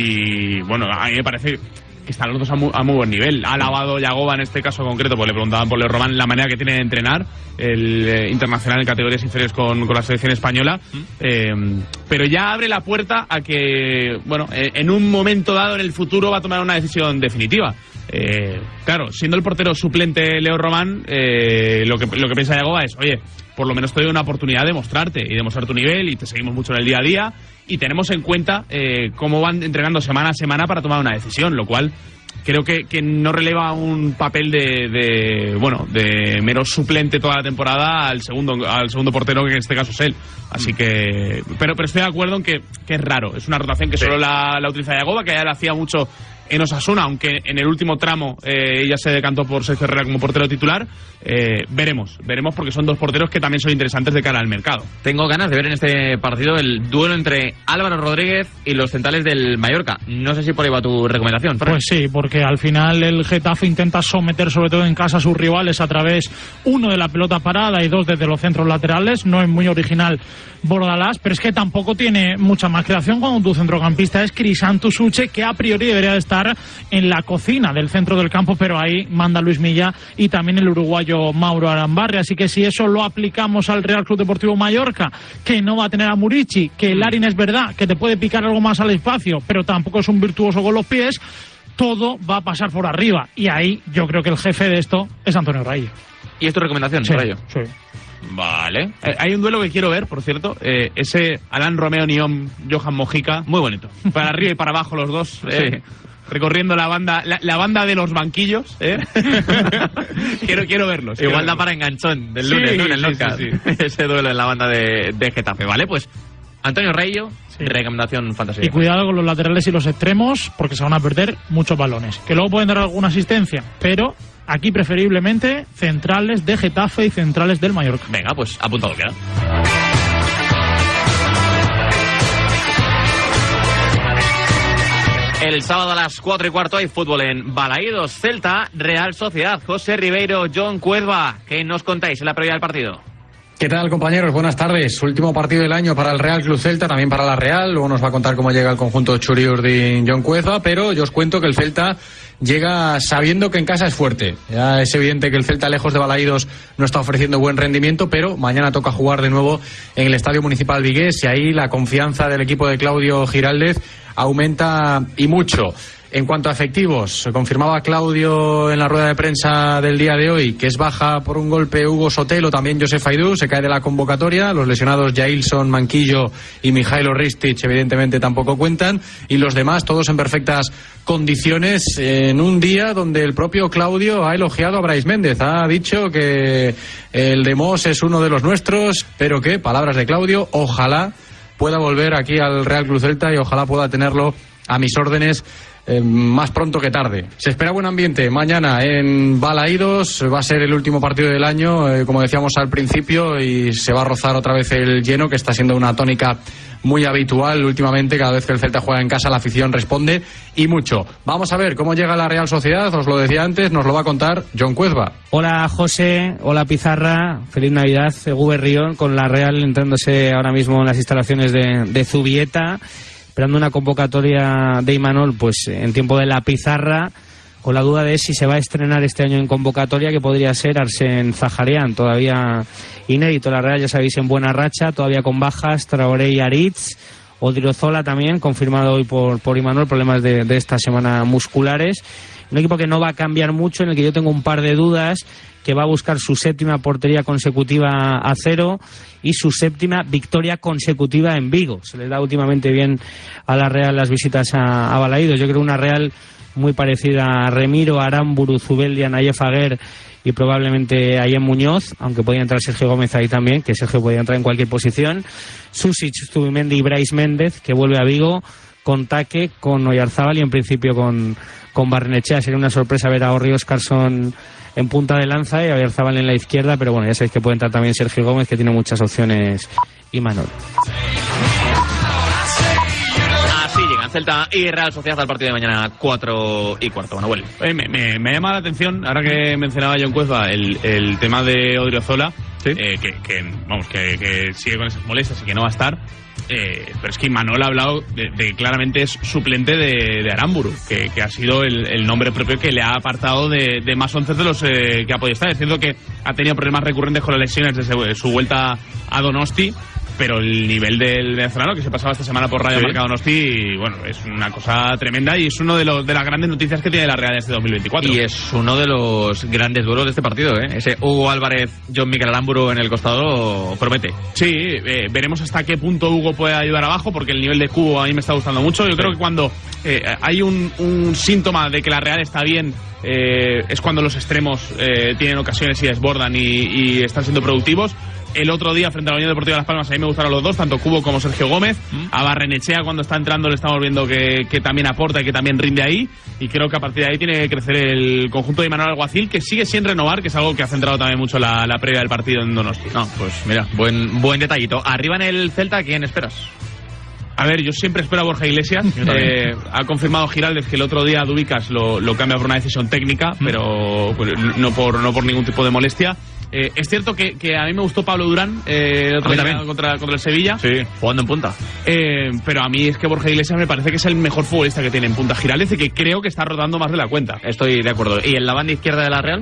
y bueno, a mí me parece que están los dos a muy, a muy buen nivel. Ha alabado Yagoba en este caso concreto, pues le preguntaban por Leo Román la manera que tiene de entrenar, el eh, internacional en categorías inferiores con, con la selección española, ¿Mm? eh, pero ya abre la puerta a que, bueno, eh, en un momento dado en el futuro va a tomar una decisión definitiva. Eh, claro, siendo el portero suplente Leo Román, eh, lo que lo que piensa Yagoba es, oye, por lo menos te doy una oportunidad de mostrarte y demostrar tu nivel, y te seguimos mucho en el día a día y tenemos en cuenta eh, cómo van entrenando semana a semana para tomar una decisión, lo cual creo que, que no releva un papel de, de bueno de mero suplente toda la temporada al segundo al segundo portero, que en este caso es él. Así que pero pero estoy de acuerdo en que, que es raro, es una rotación que sí. solo la, la utiliza Yagoba, que ya la hacía mucho en Osasuna, aunque en el último tramo eh, ya se decantó por Sergio Herrera como portero titular. Eh, veremos, veremos porque son dos porteros que también son interesantes de cara al mercado. Tengo ganas de ver en este partido el duelo entre Álvaro Rodríguez y los centrales del Mallorca. No sé si por ahí va tu recomendación, Fran. Pues sí, porque al final el Getafe intenta someter sobre todo en casa a sus rivales a través, uno, de la pelota parada y dos, desde los centros laterales. No es muy original Bordalás, pero es que tampoco tiene mucha más creación cuando tu centrocampista es Crisanto Uche, que a priori debería de estar en la cocina del centro del campo, pero ahí manda Luis Milla y también el uruguayo Mauro Arambarri. Así que si eso lo aplicamos al Real Club Deportivo Mallorca, que no va a tener a Murici, que el Larin es verdad que te puede picar algo más al espacio, pero tampoco es un virtuoso con los pies, todo va a pasar por arriba. Y ahí yo creo que el jefe de esto es Antonio Rayo. ¿Y es tu recomendación, sí, Rayo? Sí. Vale. Eh, hay un duelo que quiero ver, por cierto, eh, ese Alan Romeo Niom Johan Mojica, muy bonito, para arriba y para abajo los dos, eh, sí. recorriendo la banda la, la banda de los banquillos, ¿eh? quiero quiero verlos. Igual quiero da verlos. Para enganchón del lunes, sí, lunes, sí, nunca. sí, sí. Ese duelo en la banda de, de Getafe, ¿vale? Pues Antonio Rayo, sí. recomendación fantasía. Y cuidado con los laterales y los extremos, porque se van a perder muchos balones. Que luego pueden dar alguna asistencia, pero aquí preferiblemente centrales de Getafe y centrales del Mallorca. Venga, pues apuntado queda. El sábado a las cuatro y cuarto hay fútbol en Balaídos, Celta, Real Sociedad. José Ribeiro, John Cuezba, ¿qué nos contáis en la previa del partido? ¿Qué tal, compañeros? Buenas tardes. Último partido del año para el Real Club Celta, también para la Real. Luego nos va a contar cómo llega el conjunto Churi Urdin, John Cuezba, pero yo os cuento que el Celta llega sabiendo que en casa es fuerte. Ya es evidente que el Celta, lejos de Balaídos, no está ofreciendo buen rendimiento, pero mañana toca jugar de nuevo en el Estadio Municipal Vigués y ahí la confianza del equipo de Claudio Giraldez aumenta y mucho. En cuanto a efectivos, confirmaba Claudio en la rueda de prensa del día de hoy que es baja por un golpe Hugo Sotelo, también Josef Aidú, se cae de la convocatoria. Los lesionados Jailson, Manquillo y Mijailo Ristic evidentemente tampoco cuentan, y los demás todos en perfectas condiciones, en un día donde el propio Claudio ha elogiado a Brais Méndez, ha dicho que el de Mos es uno de los nuestros, pero que, palabras de Claudio, ojalá pueda volver aquí al Real Club Celta y ojalá pueda tenerlo a mis órdenes Eh, más pronto que tarde. Se espera buen ambiente mañana en Balaídos. Va a ser el último partido del año, eh, como decíamos al principio, y se va a rozar otra vez el lleno, que está siendo una tónica muy habitual últimamente. Cada vez que el Celta juega en casa, la afición responde y mucho. Vamos a ver cómo llega la Real Sociedad. Os lo decía antes, nos lo va a contar John Cuezba. Hola José, hola Pizarra, feliz Navidad. Egu Berrión con la Real entrándose ahora mismo en las instalaciones de, de Zubieta, esperando una convocatoria de Imanol pues en tiempo de la Pizarra, con la duda de si se va a estrenar este año en convocatoria, que podría ser Arsène Zaharian, todavía inédito. La Real, ya sabéis, en buena racha, todavía con bajas, Traoré y Aritz. Odriozola también, confirmado hoy por, por Imanol, problemas de, de esta semana musculares. Un equipo que no va a cambiar mucho, en el que yo tengo un par de dudas, que va a buscar su séptima portería consecutiva a cero y su séptima victoria consecutiva en Vigo. Se le da últimamente bien a la Real las visitas a, a Balaídos. Yo creo una Real muy parecida a Remiro, Aramburu, Zubeldia, Nayef Aguer y probablemente Ayem Muñoz, aunque podía entrar Sergio Gómez ahí también, que Sergio podía entrar en cualquier posición. Susic, Zubimendi y Brais Méndez, que vuelve a Vigo, con Taque, con Oyarzábal y en principio con, con Barrenechea. Sería una sorpresa ver a Orri Óscarsson en punta de lanza y a Oyarzábal en la izquierda, pero bueno, ya sabéis que puede entrar también Sergio Gómez, que tiene muchas opciones, y Manol. Así llegan Celta y Real Sociedad al partido de mañana cuatro y cuarto. Manuel. Eh, me, me, me llama la atención, ahora que mencionaba John Cuezba, el, el tema de Odriozola, ¿sí? eh, que, que, vamos, que, que sigue con esas molestias y que no va a estar. Eh, pero es que Imanol ha hablado de, de claramente es suplente de, de Aramburu, que, que ha sido el, el nombre propio que le ha apartado de, de más once de los eh, que ha podido estar. Es cierto que ha tenido problemas recurrentes con las lesiones desde su vuelta a Donosti, pero el nivel del venezolano que se pasaba esta semana por Radio sí. Marca Donosti, bueno, es una cosa tremenda y es uno de los de las grandes noticias que tiene la Real este dos mil veinticuatro. Y es uno de los grandes duelos de este partido, ¿eh? Ese Hugo Álvarez, John Mikel Aramburu en el costado promete. Sí, eh, veremos hasta qué punto Hugo puede ayudar abajo, porque el nivel de Cubo a mí me está gustando mucho. Yo sí. creo que cuando eh, hay un, un síntoma de que la Real está bien, eh, es cuando los extremos eh, tienen ocasiones y desbordan y, y están siendo productivos. El otro día, frente a la Unión Deportiva Las Palmas, a mí me gustaron los dos, tanto Cubo como Sergio Gómez. Mm. A Barrenechea, cuando está entrando, le estamos viendo que, que también aporta y que también rinde ahí. Y creo que a partir de ahí tiene que crecer el conjunto de Imanol Alguacil, que sigue sin renovar, que es algo que ha centrado también mucho la, la previa del partido en Donosti. No, pues mira, buen, buen detallito. Arriba en el Celta, ¿quién esperas? A ver, yo siempre espero a Borja Iglesias. Eh, ha confirmado Giraldez que el otro día Dubicas lo, lo cambia por una decisión técnica, mm. pero pues, no, por, no por ningún tipo de molestia. Eh, es cierto que, que a mí me gustó Pablo Durán eh, el otro día contra, contra el Sevilla. Sí, jugando en punta. Eh, pero a mí es que Borja Iglesias me parece que es el mejor futbolista que tiene en punta Giraldez y que creo que está rodando más de la cuenta. Estoy de acuerdo. ¿Y en la banda izquierda de la Real?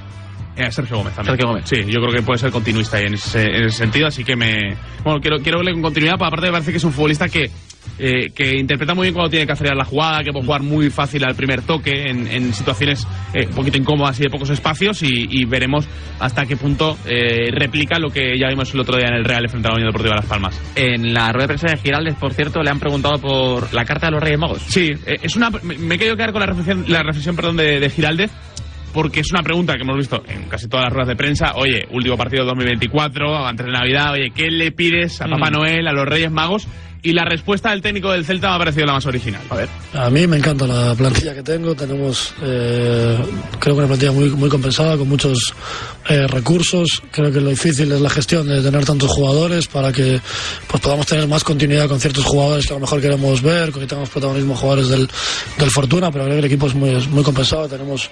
Eh, Sergio Gómez también. Sergio Gómez. Sí, yo creo que puede ser continuista en ese, en ese sentido, así que me... Bueno, quiero, quiero verle con continuidad, pero aparte me parece que es un futbolista que... Eh, que interpreta muy bien cuando tiene que acelerar la jugada, que puede jugar muy fácil al primer toque en, en situaciones eh, un poquito incómodas y de pocos espacios y, y veremos hasta qué punto eh, replica lo que ya vimos el otro día en el Real frente a la Unión Deportiva Las Palmas. En la rueda de prensa de Giraldez, por cierto, le han preguntado por la carta de los Reyes Magos. Sí, eh, es una, me, me he querido quedar con la reflexión, la reflexión perdón, de, de Giraldez, porque es una pregunta que hemos visto en casi todas las ruedas de prensa. Oye, último partido de dos mil veinticuatro, antes de Navidad, oye, ¿qué le pides a Papá mm. Noel, a los Reyes Magos? Y la respuesta del técnico del Celta me ha parecido la más original. A ver. A mí me encanta la plantilla que tengo. Tenemos, eh, creo que una plantilla muy, muy compensada, con muchos eh, recursos. Creo que lo difícil es la gestión de tener tantos jugadores para que pues, podamos tener más continuidad con ciertos jugadores que a lo mejor queremos ver, que tengamos protagonismo jugadores del, del Fortuna, pero creo que el equipo es muy, muy compensado. Tenemos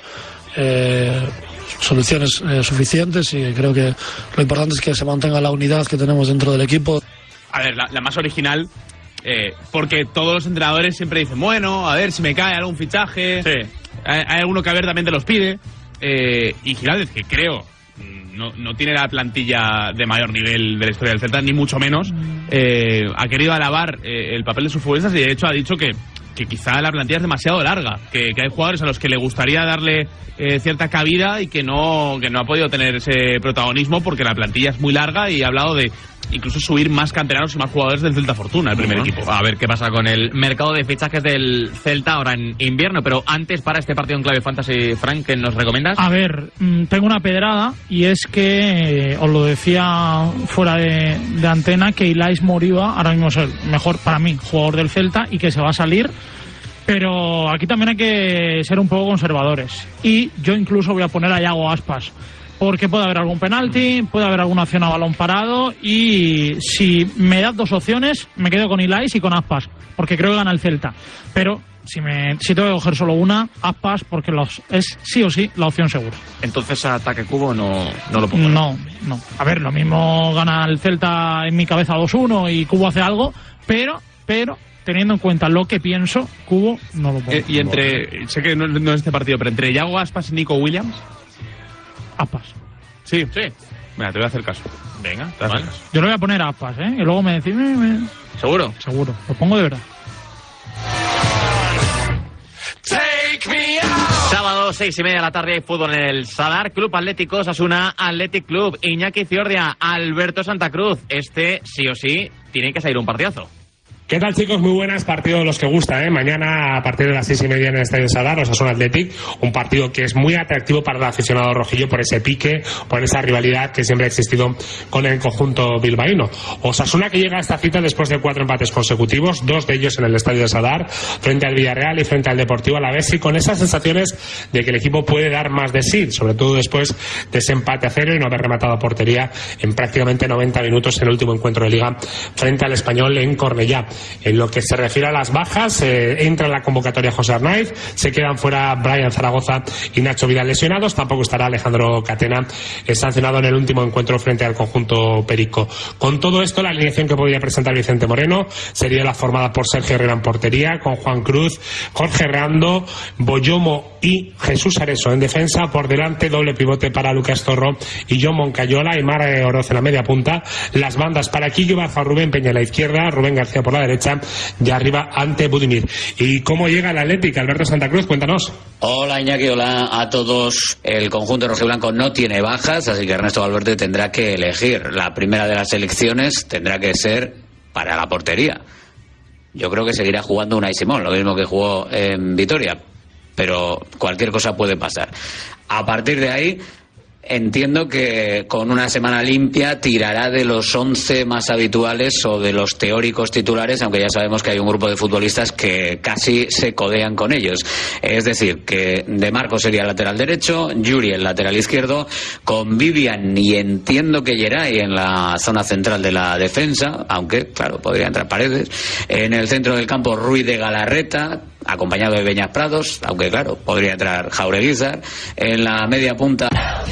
eh, soluciones eh, suficientes y creo que lo importante es que se mantenga la unidad que tenemos dentro del equipo. A ver, la, la más original, eh, porque todos los entrenadores siempre dicen, bueno, a ver si me cae algún fichaje. Sí. Hay, hay alguno que a ver también te los pide. Eh, y Giraldez, que creo, no, no tiene la plantilla de mayor nivel de la historia del Celta, ni mucho menos, eh, ha querido alabar eh, el papel de sus futbolistas y de hecho ha dicho que, que quizá la plantilla es demasiado larga, que, que hay jugadores a los que le gustaría darle eh, cierta cabida y que no, que no ha podido tener ese protagonismo porque la plantilla es muy larga y ha hablado de incluso subir más canteranos y más jugadores del Celta Fortuna, el primer uh-huh. equipo. A ver qué pasa con el mercado de fichajes del Celta ahora en invierno, pero antes para este partido en clave fantasy, Frank, ¿qué nos recomiendas? A ver, tengo una pedrada y es que, eh, os lo decía fuera de, de antena, que Ilais Moriba ahora mismo es el mejor, para mí, jugador del Celta y que se va a salir. Pero aquí también hay que ser un poco conservadores. Y yo incluso voy a poner a Iago Aspas, porque puede haber algún penalti, puede haber alguna acción a balón parado y si me das dos opciones, me quedo con Ilais y con Aspas, porque creo que gana el Celta. Pero si me si tengo que coger solo una, Aspas, porque los, es sí o sí la opción segura. Entonces a ataque Cubo no, no lo pongo. No, no. A ver, lo mismo gana el Celta en mi cabeza dos uno y Cubo hace algo, pero, pero... teniendo en cuenta lo que pienso, Cubo no lo pongo. Eh, y entre, sé que no, no es este partido, pero entre Iago Aspas y Nico Williams... Aspas. Sí, sí. Venga, te voy a hacer caso. Venga, te vale. caso. Yo lo voy a poner a Aspas, ¿eh? Y luego me decís... Me, me... ¿Seguro? Seguro. Lo pongo de verdad. Sábado, seis y media de la tarde, hay fútbol en el Sadar. Club Atlético Osasuna, Athletic Club, Iñaki Ciordia, Alberto Santa Cruz. Este, sí o sí, tiene que salir un partidazo. ¿Qué tal, chicos? Muy buenas, partido de los que gusta, ¿eh? Mañana a partir de las seis y media en el Estadio Sadar, Osasuna Athletic, un partido que es muy atractivo para el aficionado rojillo por ese pique, por esa rivalidad que siempre ha existido con el conjunto bilbaíno. Osasuna que llega a esta cita después de cuatro empates consecutivos, dos de ellos en el Estadio Sadar, frente al Villarreal y frente al Deportivo Alavés, y con esas sensaciones de que el equipo puede dar más de sí, sobre todo después de ese empate a cero y no haber rematado a portería en prácticamente noventa minutos en el último encuentro de Liga frente al Español en Cornellá. En lo que se refiere a las bajas, eh, entra en la convocatoria José Arnaiz, se quedan fuera Brian Zaragoza y Nacho Vidal lesionados, tampoco estará Alejandro Catena, es sancionado en el último encuentro frente al conjunto perico. Con todo esto, la alineación que podría presentar Vicente Moreno sería la formada por Sergio Herrera en portería, con Juan Cruz, Jorge Reando, Boyomo y Jesús Areso en defensa, por delante doble pivote para Lucas Zorro y John Moncayola y Mar Oroz en la media punta, las bandas para Quillo Baza, Rubén Peña a la izquierda, Rubén García por la derecha y arriba ante Budimir. ¿Y cómo llega el Atlético? Alberto Santa Cruz, cuéntanos. Hola Iñaki, hola a todos. El conjunto rojiblanco no tiene bajas, así que Ernesto Valverde tendrá que elegir. La primera de las elecciones tendrá que ser para la portería. Yo creo que seguirá jugando Unai Simón, lo mismo que jugó en Vitoria, pero cualquier cosa puede pasar. A partir de ahí, entiendo que con una semana limpia tirará de los once más habituales o de los teóricos titulares, aunque ya sabemos que hay un grupo de futbolistas que casi se codean con ellos. Es decir, que De Marco sería el lateral derecho, Yuri el lateral izquierdo, con Vivian y entiendo que Geray en la zona central de la defensa, aunque, claro, podría entrar Paredes. En el centro del campo, Ruiz de Galarreta, acompañado de Beñas Prados, aunque claro, podría entrar Jaureguizar. En la media punta,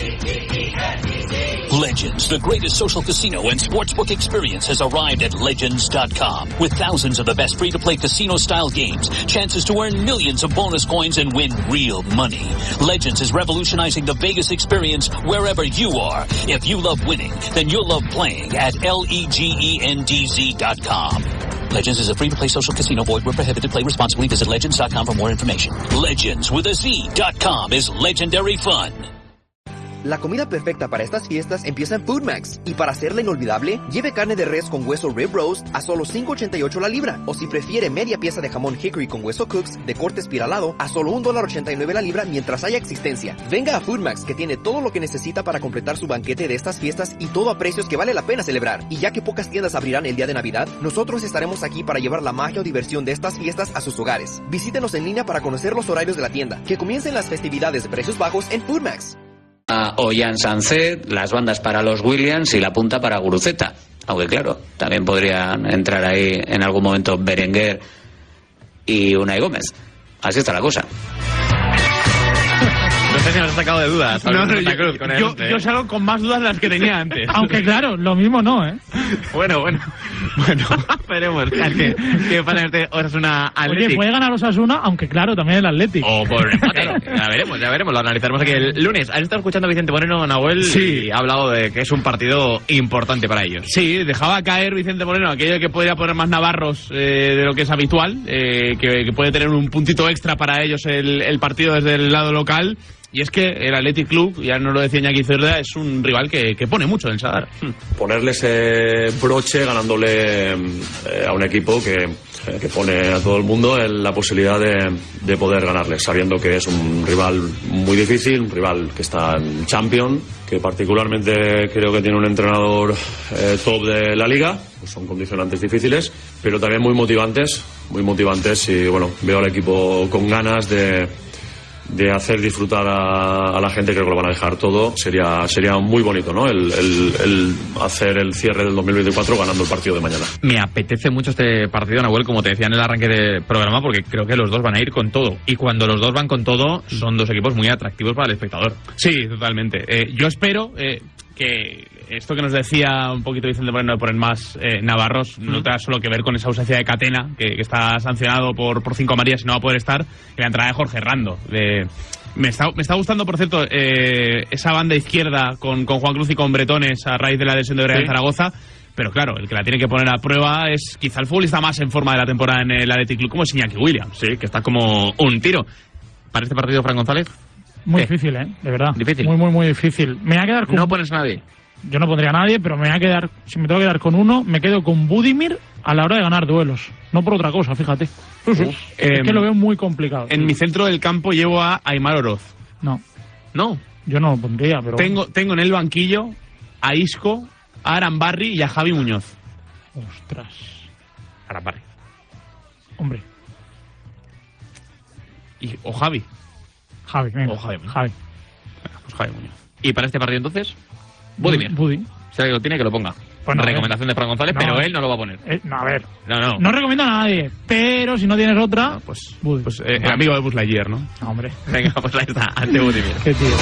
Legends, the greatest social casino and sportsbook experience, has arrived at Legends dot com. With thousands of the best free-to-play casino-style games, chances to earn millions of bonus coins and win real money. Legends is revolutionizing the Vegas experience wherever you are. If you love winning, then you'll love playing at Legends dot com. Legends is a free-to-play social casino. Void where prohibited. Play responsibly. Visit Legends dot com for more information. Legends with a Z dot com is legendary fun. La comida perfecta para estas fiestas empieza en Foodmax. Y para hacerla inolvidable, lleve carne de res con hueso rib roast a solo cinco ochenta y ocho la libra. O si prefiere media pieza de jamón hickory con hueso cooks de corte espiralado a solo un dólar ochenta y nueve la libra mientras haya existencia. Venga a Foodmax, que tiene todo lo que necesita para completar su banquete de estas fiestas y todo a precios que vale la pena celebrar. Y ya que pocas tiendas abrirán el día de Navidad, nosotros estaremos aquí para llevar la magia o diversión de estas fiestas a sus hogares. Visítenos en línea para conocer los horarios de la tienda. Que comiencen las festividades de precios bajos en Foodmax. Ollán Sancet, las bandas para los Williams y la punta para Guruceta. Aunque claro, también podrían entrar ahí en algún momento Berenguer y Unai Gómez. Así está la cosa. No sé si nos has sacado de dudas. No, no, Santa Cruz, yo, con el yo, once, ¿eh? yo salgo con más dudas de las que tenía antes. Aunque claro, lo mismo no, ¿eh? Bueno, bueno. Bueno, veremos. Es que, que para este Osasuna Athletic. Oye, puede ganar Osasuna, aunque claro, también el Athletic. O por empate. Ya veremos, ya veremos. Lo analizaremos aquí el lunes. ¿Has estado escuchando a Vicente Moreno, Nahuel? Sí. Y ha hablado de que es un partido importante para ellos. Sí, dejaba caer Vicente Moreno aquello de que podría poner más navarros eh, de lo que es habitual, eh, que, que puede tener un puntito extra para ellos el, el partido desde el lado local. Y es que el Athletic Club, ya nos lo decía Iñaki Cerda, es un rival que, que pone mucho en el Sadar. Ponerle ese broche ganándole eh, a un equipo que, que pone a todo el mundo en la posibilidad de, de poder ganarle, sabiendo que es un rival muy difícil, un rival que está en Champions, que particularmente creo que tiene un entrenador eh, top de la liga. Pues son condicionantes difíciles, pero también muy motivantes, muy motivantes y bueno, veo al equipo con ganas de de hacer disfrutar a, a la gente. Creo que lo van a dejar todo. Sería sería muy bonito, ¿no? El, el, el hacer el cierre del dos mil veinticuatro ganando el partido de mañana. Me apetece mucho este partido, Nahuel, como te decía en el arranque del programa, porque creo que los dos van a ir con todo. Y cuando los dos van con todo, son dos equipos muy atractivos para el espectador. Sí, totalmente. Eh, yo espero eh, que esto que nos decía un poquito Vicente Moreno de poner más eh, navarros mm. no tenga solo que ver con esa ausencia de Catena, que, que está sancionado por, por cinco amarillas y no va a poder estar, y la entrada de Jorge Rando. De, me, está, me está gustando, por cierto, eh, esa banda izquierda con, con Juan Cruz y con Bretones a raíz de la lesión de Brian sí. Zaragoza. Pero claro, el que la tiene que poner a prueba es quizá el futbolista más en forma de la temporada en el Athletic Club, como es Iñaki Williams, sí, que está como un tiro. ¿Para este partido, Fran González? Muy ¿Qué? difícil, ¿eh? De verdad. Difícil. Muy, muy, muy difícil. Me voy a quedar con... ¿No pones a nadie? Yo no pondría a nadie, pero me voy a quedar... Si me tengo que quedar con uno, me quedo con Budimir a la hora de ganar duelos. No por otra cosa, fíjate. Uf, es eh, que lo veo muy complicado. En mi centro del campo llevo a Aimar Oroz. No. ¿No? Yo no lo pondría, pero... Tengo, tengo en el banquillo a Isco, a Arambarri y a Javi Muñoz. Ostras. Arambarri. Hombre. Y, o Javi. Javi, venga. O Javi. Javi. Pues Javi Muñoz. ¿Y para este partido entonces? Budimir. Budi. Si alguien lo tiene, que lo ponga. Pues no, recomendación de Fran González, no, pero él no lo va a poner. Eh, no, a ver. No, no. No recomiendo a nadie, pero si no tienes otra... No, pues, pues eh, el amigo de Buzz Lightyear, ¿no? No, hombre. Venga, pues ahí está, ante Buzz Lightyear. Qué tío.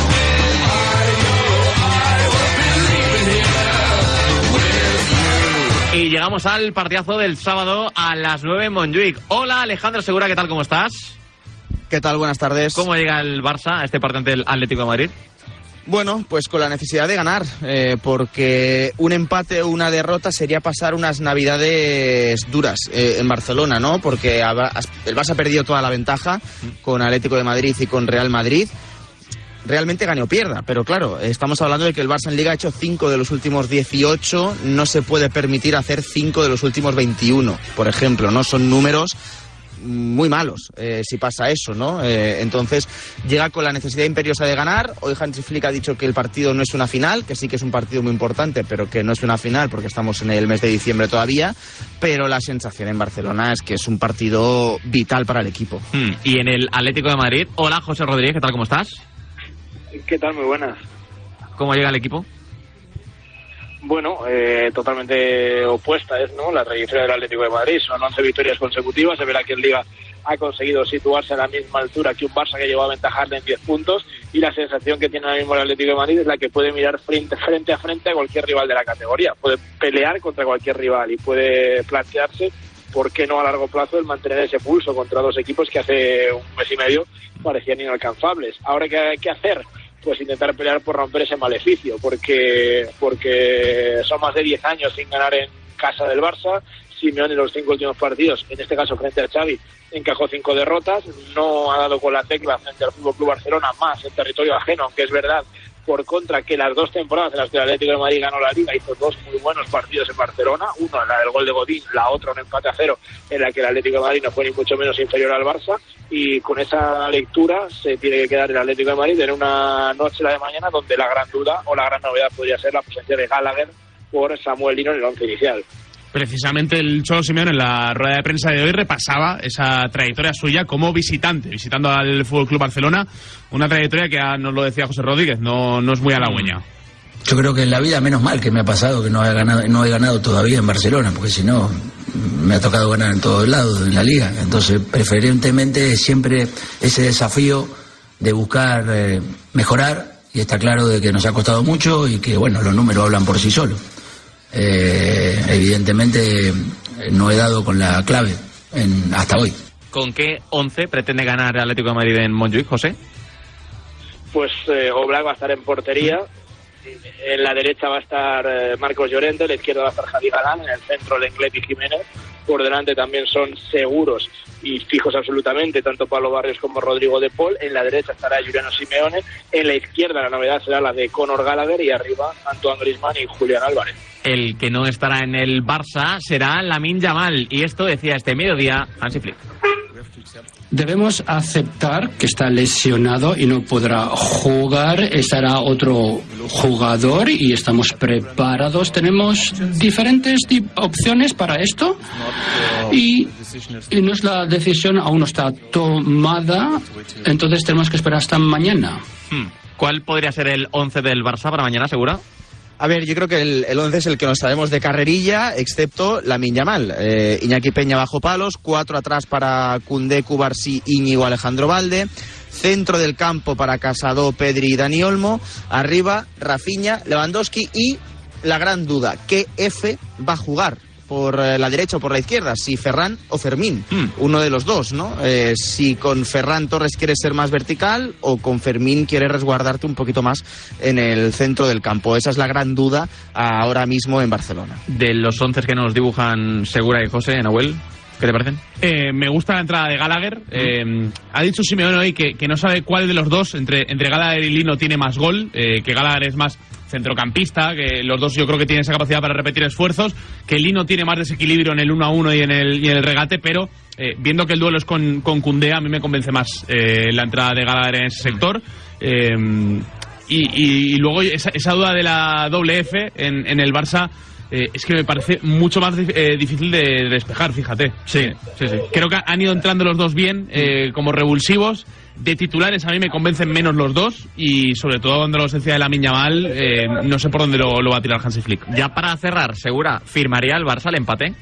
Y llegamos al partidazo del sábado a las nueve en Montjuic. Hola, Alejandro Segura, ¿qué tal? ¿Cómo estás? ¿Qué tal? Buenas tardes. ¿Cómo llega el Barça a este partido ante el Atlético de Madrid? Bueno, pues con la necesidad de ganar, eh, porque un empate o una derrota sería pasar unas navidades duras eh, en Barcelona, ¿no? Porque el Barça ha perdido toda la ventaja con Atlético de Madrid y con Real Madrid. Realmente gane o pierda, pero claro, estamos hablando de que el Barça en Liga ha hecho cinco de los últimos dieciocho, no se puede permitir hacer cinco de los últimos veintiuno, por ejemplo, ¿no? Son números muy malos eh, si pasa eso, ¿no? Eh, entonces llega con la necesidad imperiosa de ganar. Hoy Hansi Flick ha dicho que el partido no es una final, que sí que es un partido muy importante, pero que no es una final porque estamos en el mes de diciembre todavía, pero la sensación en Barcelona es que es un partido vital para el equipo. Hmm. Y en el Atlético de Madrid, hola José Rodríguez, ¿qué tal? ¿Cómo estás? ¿Qué tal? Muy buenas. ¿Cómo llega el equipo? Bueno, eh, totalmente opuesta es, ¿no?, la trayectoria del Atlético de Madrid. Son once victorias consecutivas. Se verá que en Liga ha conseguido situarse a la misma altura que un Barça que llegó a aventajarle en diez puntos, y la sensación que tiene ahora mismo el Atlético de Madrid es la que puede mirar frente, frente a frente a cualquier rival de la categoría. Puede pelear contra cualquier rival y puede plantearse, ¿por qué no a largo plazo, el mantener ese pulso contra dos equipos que hace un mes y medio parecían inalcanzables? Ahora, ¿qué hay que hacer? Pues intentar pelear por romper ese maleficio, porque porque son más de diez años sin ganar en casa del Barça. Simeone en los cinco últimos partidos, en este caso frente a Xavi, encajó cinco derrotas, no ha dado con la tecla frente al F C Barcelona, más en territorio ajeno, aunque es verdad, por contra, que las dos temporadas en las que el Atlético de Madrid ganó la Liga hizo dos muy buenos partidos en Barcelona, uno la del gol de Godín, la otra un empate a cero en la que el Atlético de Madrid no fue ni mucho menos inferior al Barça, y con esa lectura se tiene que quedar el Atlético de Madrid en una noche, la de mañana, donde la gran duda o la gran novedad podría ser la presencia de Gallagher por Samuel Lino en el once inicial. Precisamente el Cholo Simeone en la rueda de prensa de hoy repasaba esa trayectoria suya como visitante, visitando al F C Barcelona, una trayectoria que ya nos lo decía José Rodríguez, no, no es muy halagüeña. Yo creo que en la vida, menos mal que me ha pasado que no he ganado, no he ganado todavía en Barcelona, porque si no me ha tocado ganar en todos lados en la liga. Entonces, preferentemente siempre ese desafío de buscar eh, mejorar, y está claro de que nos ha costado mucho y que, bueno, los números hablan por sí solos. Eh, evidentemente no he dado con la clave en, hasta hoy. ¿Con qué once pretende ganar el Atlético de Madrid en Montjuic, José? Pues eh, Oblak va a estar en portería, en la derecha va a estar eh, Marcos Llorente, en la izquierda va a estar Javi Galán, en el centro Lenglet y Jiménez, por delante también son seguros y fijos absolutamente tanto Pablo Barrios como Rodrigo de Paul, en la derecha estará Juliano Simeone, en la izquierda la novedad será la de Conor Gallagher y arriba Antoine Griezmann y Julián Álvarez. El que no estará en el Barça será Lamine Yamal, y esto decía este mediodía Hansi Flick. Debemos aceptar que está lesionado y no podrá jugar, estará otro jugador y estamos preparados. Tenemos diferentes opciones para esto y, y no es la decisión aún no está tomada, entonces tenemos que esperar hasta mañana. Hmm. ¿Cuál podría ser el once del Barça para mañana, segura? A ver, yo creo que el, el once es el que nos sabemos de carrerilla, excepto Lamine Yamal. Eh, Iñaki Peña bajo palos, cuatro atrás para Koundé, Cubarsí, Íñigo, Alejandro Valde. Centro del campo para Casado, Pedri y Dani Olmo. Arriba, Rafinha, Lewandowski y la gran duda, ¿qué F va a jugar? ¿Por la derecha o por la izquierda? Si Ferran o Fermín, hmm. uno de los dos, ¿no? Eh, si con Ferran Torres quieres ser más vertical o con Fermín quieres resguardarte un poquito más en el centro del campo. Esa es la gran duda ahora mismo en Barcelona. De los once que nos dibujan Segura y José, Nahuel, ¿qué te parecen? Eh, me gusta la entrada de Gallagher. Mm. Eh, ha dicho Simeone hoy que, que no sabe cuál de los dos, entre, entre Gallagher y Lino, tiene más gol, eh, que Gallagher es más centrocampista, que los dos yo creo que tienen esa capacidad para repetir esfuerzos, que Lino tiene más desequilibrio en el uno a uno y en el, y en el regate, pero eh, viendo que el duelo es con, con Koundé, a mí me convence más eh, la entrada de Gallagher en ese sector. Eh, y, y, y luego esa, esa duda de la doble F en, en el Barça, eh, es que me parece mucho más eh, difícil de despejar, fíjate. Sí, sí, sí. Creo que han ido entrando los dos bien, eh, como revulsivos. De titulares a mí me convencen menos los dos y sobre todo cuando la ausencia de Lamine Yamal, eh, no sé por dónde lo, lo va a tirar Hansi Flick. Ya para cerrar, ¿segura firmaría el Barça el empate?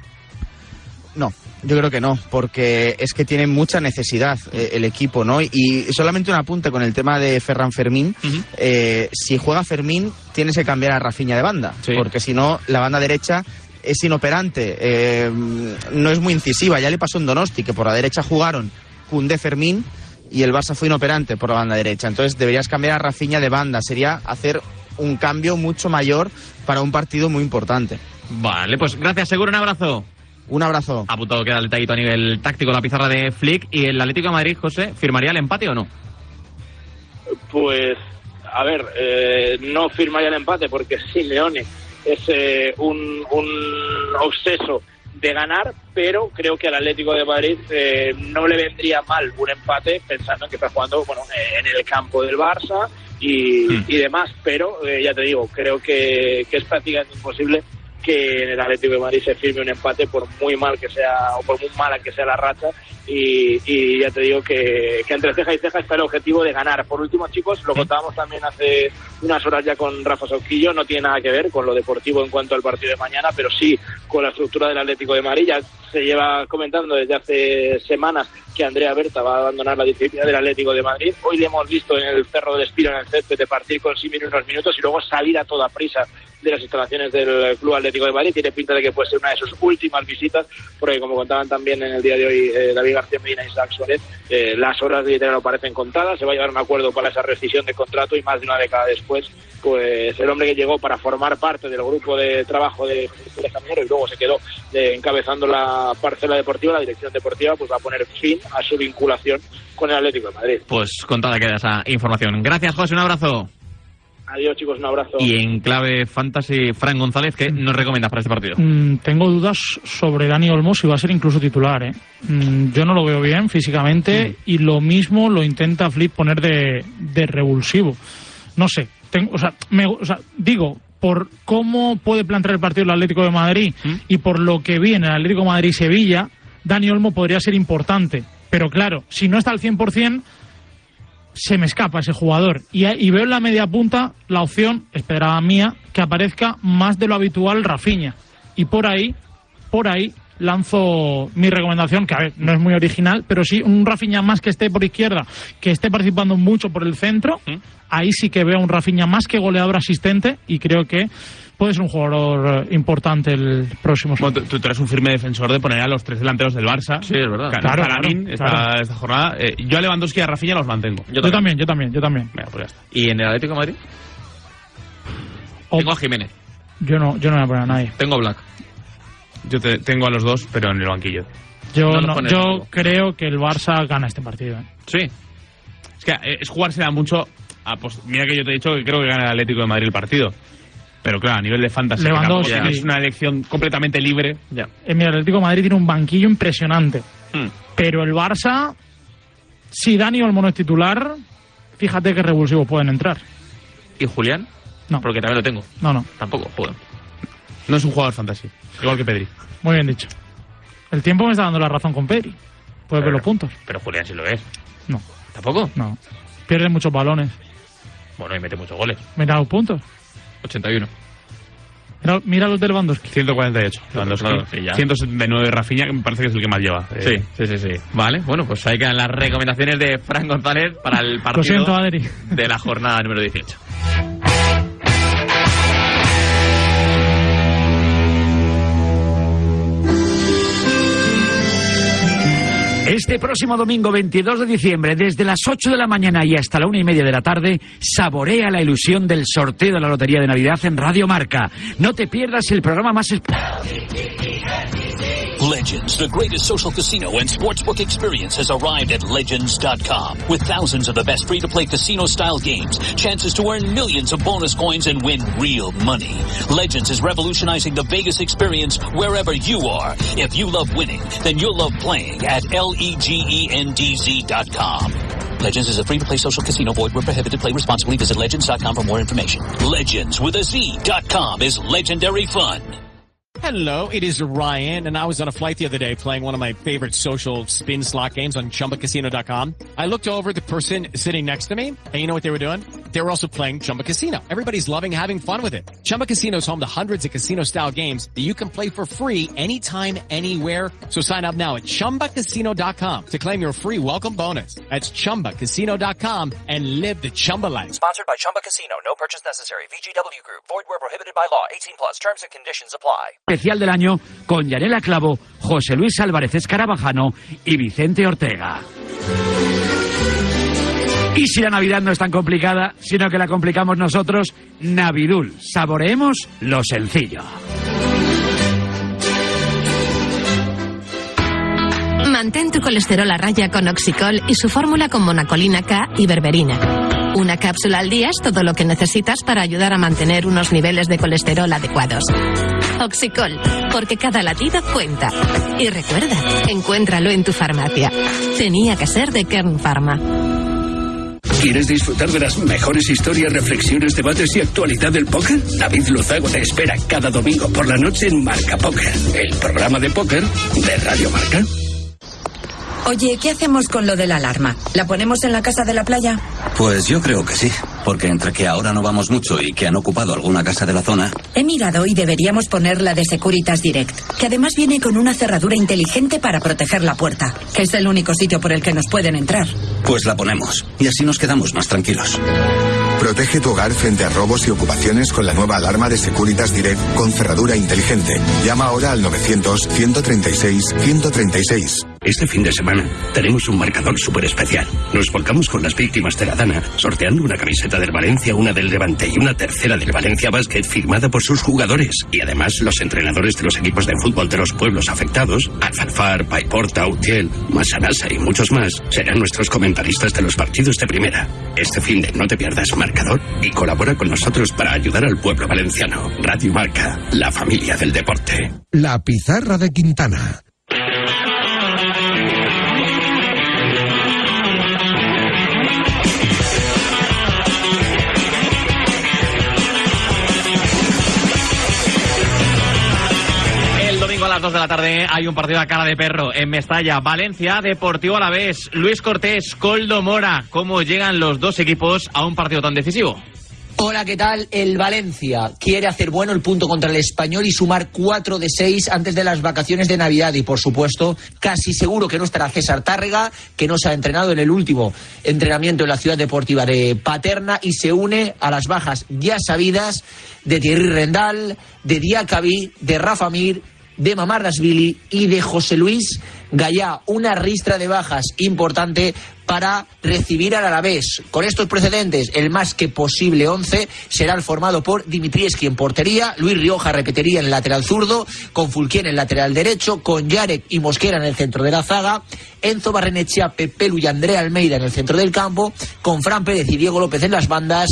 No, yo creo que no, porque es que tiene mucha necesidad eh, el equipo, ¿no? Y solamente un apunte con el tema de Ferran Fermín. Uh-huh. eh, si juega Fermín, tienes que cambiar a Rafinha de banda, sí. porque si no, la banda derecha es inoperante, eh, no es muy incisiva. Ya le pasó en Donosti, que por la derecha jugaron Koundé, Fermín, y el Barça fue inoperante por la banda derecha. Entonces deberías cambiar a Rafinha de banda, sería hacer un cambio mucho mayor para un partido muy importante. Vale, pues gracias, Seguro, un abrazo. Un abrazo. Apuntado queda el detallito a nivel táctico la pizarra de Flick. ¿Y el Atlético de Madrid, José, firmaría el empate o no? Pues, a ver, eh, no firmaría el empate porque Simeone es eh, un, un obseso de ganar, pero creo que al Atlético de Madrid eh, no le vendría mal un empate pensando en que está jugando bueno, eh, en el campo del Barça y, mm. y demás, pero eh, ya te digo, creo que, que es prácticamente imposible que en el Atlético de Madrid se firme un empate por muy mal que sea o por muy mala que sea la racha y, y ya te digo que, que entre ceja y ceja está el objetivo de ganar. Por último, chicos, lo contábamos también hace unas horas ya con Rafa Sauquillo, no tiene nada que ver con lo deportivo en cuanto al partido de mañana, pero sí con la estructura del Atlético de Madrid. Ya se lleva comentando desde hace semanas que Andrea Berta va a abandonar la disciplina del Atlético de Madrid. Hoy le hemos visto en el Cerro del Espino, en el césped, de partir con Simeone unos minutos y luego salir a toda prisa de las instalaciones del Club Atlético de Madrid. Tiene pinta de que puede ser una de sus últimas visitas, porque como contaban también en el día de hoy eh, David García Medina y Isaac Suárez, eh, las horas de dinero parecen contadas. Se va a llegar a un acuerdo para esa rescisión de contrato y más de una década después, pues el hombre que llegó para formar parte del grupo de trabajo de Jesús Caminero y luego se quedó eh, encabezando la parcela deportiva, la dirección deportiva, pues va a poner fin a su vinculación con el Atlético de Madrid. Pues contada queda esa información. Gracias, José, un abrazo. Adiós, chicos, un abrazo. Y en clave fantasy, Fran González, ¿qué nos recomiendas para este partido? Mm, tengo dudas sobre Dani Olmo si va a ser incluso titular, ¿eh? Mm, yo no lo veo bien físicamente mm. y lo mismo lo intenta Flick poner de, de revulsivo. No sé, tengo, o sea, me, o sea, digo, por cómo puede plantear el partido el Atlético de Madrid ¿Mm? y por lo que vi en el Atlético de Madrid-Sevilla, Dani Olmo podría ser importante. Pero claro, si no está al cien por ciento, se me escapa ese jugador. Y, y veo en la media punta la opción, esperaba mía, que aparezca más de lo habitual Rafinha. Y por ahí, por ahí, lanzo mi recomendación, que a ver, no es muy original, pero sí un Rafinha más que esté por izquierda, que esté participando mucho por el centro. ¿Mm? Ahí sí que veo un Rafinha más que goleador asistente y creo que puede ser un jugador importante el próximo. Bueno, tú, tú eres un firme defensor de poner a los tres delanteros del Barça. Sí, es verdad. Claro, claro, claro, esta, claro. esta jornada. Eh, yo a Lewandowski y a Rafinha los mantengo. Yo, yo también, yo también, yo también. Venga, pues ya está. ¿Y en el Atlético de Madrid? O... Tengo a Jiménez. Yo no, yo no voy a poner a nadie. Tengo a Black. Yo te, tengo a los dos, pero en el banquillo. Yo no, no yo creo que el Barça gana este partido. ¿eh? Sí. Es que eh, es jugársela mucho. A, pues, mira que yo te he dicho que creo que gana el Atlético de Madrid el partido. Pero claro, a nivel de fantasy, Lewandowski, ya, es una elección completamente libre. Ya. En el Atlético de Madrid tiene un banquillo impresionante. Hmm. Pero el Barça, si Dani Olmo no es titular, fíjate qué revulsivos pueden entrar. ¿Y Julián? No. Porque también lo tengo. No, no. Tampoco, joder. No es un jugador fantasy, igual que Pedri. Muy bien dicho. El tiempo me está dando la razón con Pedri. Puedes ver los puntos. Pero Julián sí lo es. No. ¿Tampoco? No. Pierde muchos balones. Bueno, y mete muchos goles. Mira los puntos. ochenta y uno. Mira, mira los de Lewandowski. ciento cuarenta y ocho. Lewandowski. No, sí, ciento setenta y nueve Rafinha, que me parece que es el que más lleva. Sí, eh. sí, sí, sí. Vale, bueno, pues ahí quedan las recomendaciones de Fran González para el partido Lo siento, Adri. de la jornada número dieciocho. Este próximo domingo veintidós de diciembre, desde las ocho de la mañana y hasta la una y media de la tarde, saborea la ilusión del sorteo de la Lotería de Navidad en Radio Marca. No te pierdas el programa más... Legends, the greatest social casino and sportsbook experience, has arrived at Legends dot com. With thousands of the best free-to-play casino-style games, chances to earn millions of bonus coins and win real money. Legends is revolutionizing the Vegas experience wherever you are. If you love winning, then you'll love playing at L E G E N D Z dot com. Legends is a free-to-play social casino. Void where prohibited. Play responsibly. Visit legends dot com for more information. Legends with a Z dot com is legendary fun. Hello, it is Ryan, and I was on a flight the other day playing one of my favorite social spin slot games on Chumba Casino dot com. I looked over at the person sitting next to me, and you know what they were doing? They were also playing Chumba Casino. Everybody's loving having fun with it. Chumba Casino is home to hundreds of casino-style games that you can play for free anytime, anywhere. So sign up now at Chumba Casino dot com to claim your free welcome bonus. That's Chumba Casino dot com and live the Chumba life. Sponsored by Chumba Casino. No purchase necessary. V G W Group. Void where prohibited by law. eighteen plus. Terms and conditions apply. Especial del año con Yanela Clavo, José Luis Álvarez Escarabajano y Vicente Ortega. Y si la Navidad no es tan complicada, sino que la complicamos nosotros, Navidul. Saboreemos lo sencillo. Mantén tu colesterol a raya con Oxicol y su fórmula con monacolina K y berberina. Una cápsula al día es todo lo que necesitas para ayudar a mantener unos niveles de colesterol adecuados. Oxicol, porque cada latido cuenta. Y recuerda, encuéntralo en tu farmacia. Tenía que ser de Kern Pharma. ¿Quieres disfrutar de las mejores historias, reflexiones, debates y actualidad del póker? David Luzago te espera cada domingo por la noche en Marca Póker, el programa de póker de Radio Marca. Oye, ¿qué hacemos con lo de la alarma? ¿La ponemos en la casa de la playa? Pues yo creo que sí, porque entre que ahora no vamos mucho y que han ocupado alguna casa de la zona... He mirado y deberíamos poner la de Securitas Direct, que además viene con una cerradura inteligente para proteger la puerta, que es el único sitio por el que nos pueden entrar. Pues la ponemos, y así nos quedamos más tranquilos. Protege tu hogar frente a robos y ocupaciones con la nueva alarma de Securitas Direct con cerradura inteligente. Llama ahora al novecientos, ciento treinta y seis, ciento treinta y seis. Este fin de semana tenemos un marcador súper especial. Nos volcamos con las víctimas de la Dana, sorteando una camiseta del Valencia, una del Levante y una tercera del Valencia Basket firmada por sus jugadores. Y además los entrenadores de los equipos de fútbol de los pueblos afectados, Alfalfar, Paiporta, Utiel, Masanasa y muchos más, serán nuestros comentaristas de los partidos de primera. Este fin de no te pierdas marcador y colabora con nosotros para ayudar al pueblo valenciano. Radio Marca, la familia del deporte. La pizarra de Quintana. A las dos de la tarde hay un partido a cara de perro en Mestalla. Valencia, Deportivo Alavés. Luis Cortés, Koldo Mora. ¿Cómo llegan los dos equipos a un partido tan decisivo? Hola, ¿qué tal? El Valencia quiere hacer bueno el punto contra el Español y sumar cuatro de seis antes de las vacaciones de Navidad. Y, por supuesto, casi seguro que no estará César Tárrega, que no se ha entrenado en el último entrenamiento en la ciudad deportiva de Paterna y se une a las bajas ya sabidas de Thierry Rendal, de Diakabi, de Rafa Mir, de Mamardashvili y de José Luis Gallá. Una ristra de bajas importante para recibir al Alavés. Con estos precedentes, el más que posible once será el formado por Dimitrievski en portería, Luis Rioja repetiría en el lateral zurdo, con Fulquier en el lateral derecho, con Yarek y Mosquera en el centro de la zaga, Enzo Barrenechea, Pepelu y Andrea Almeida en el centro del campo, con Fran Pérez y Diego López en las bandas.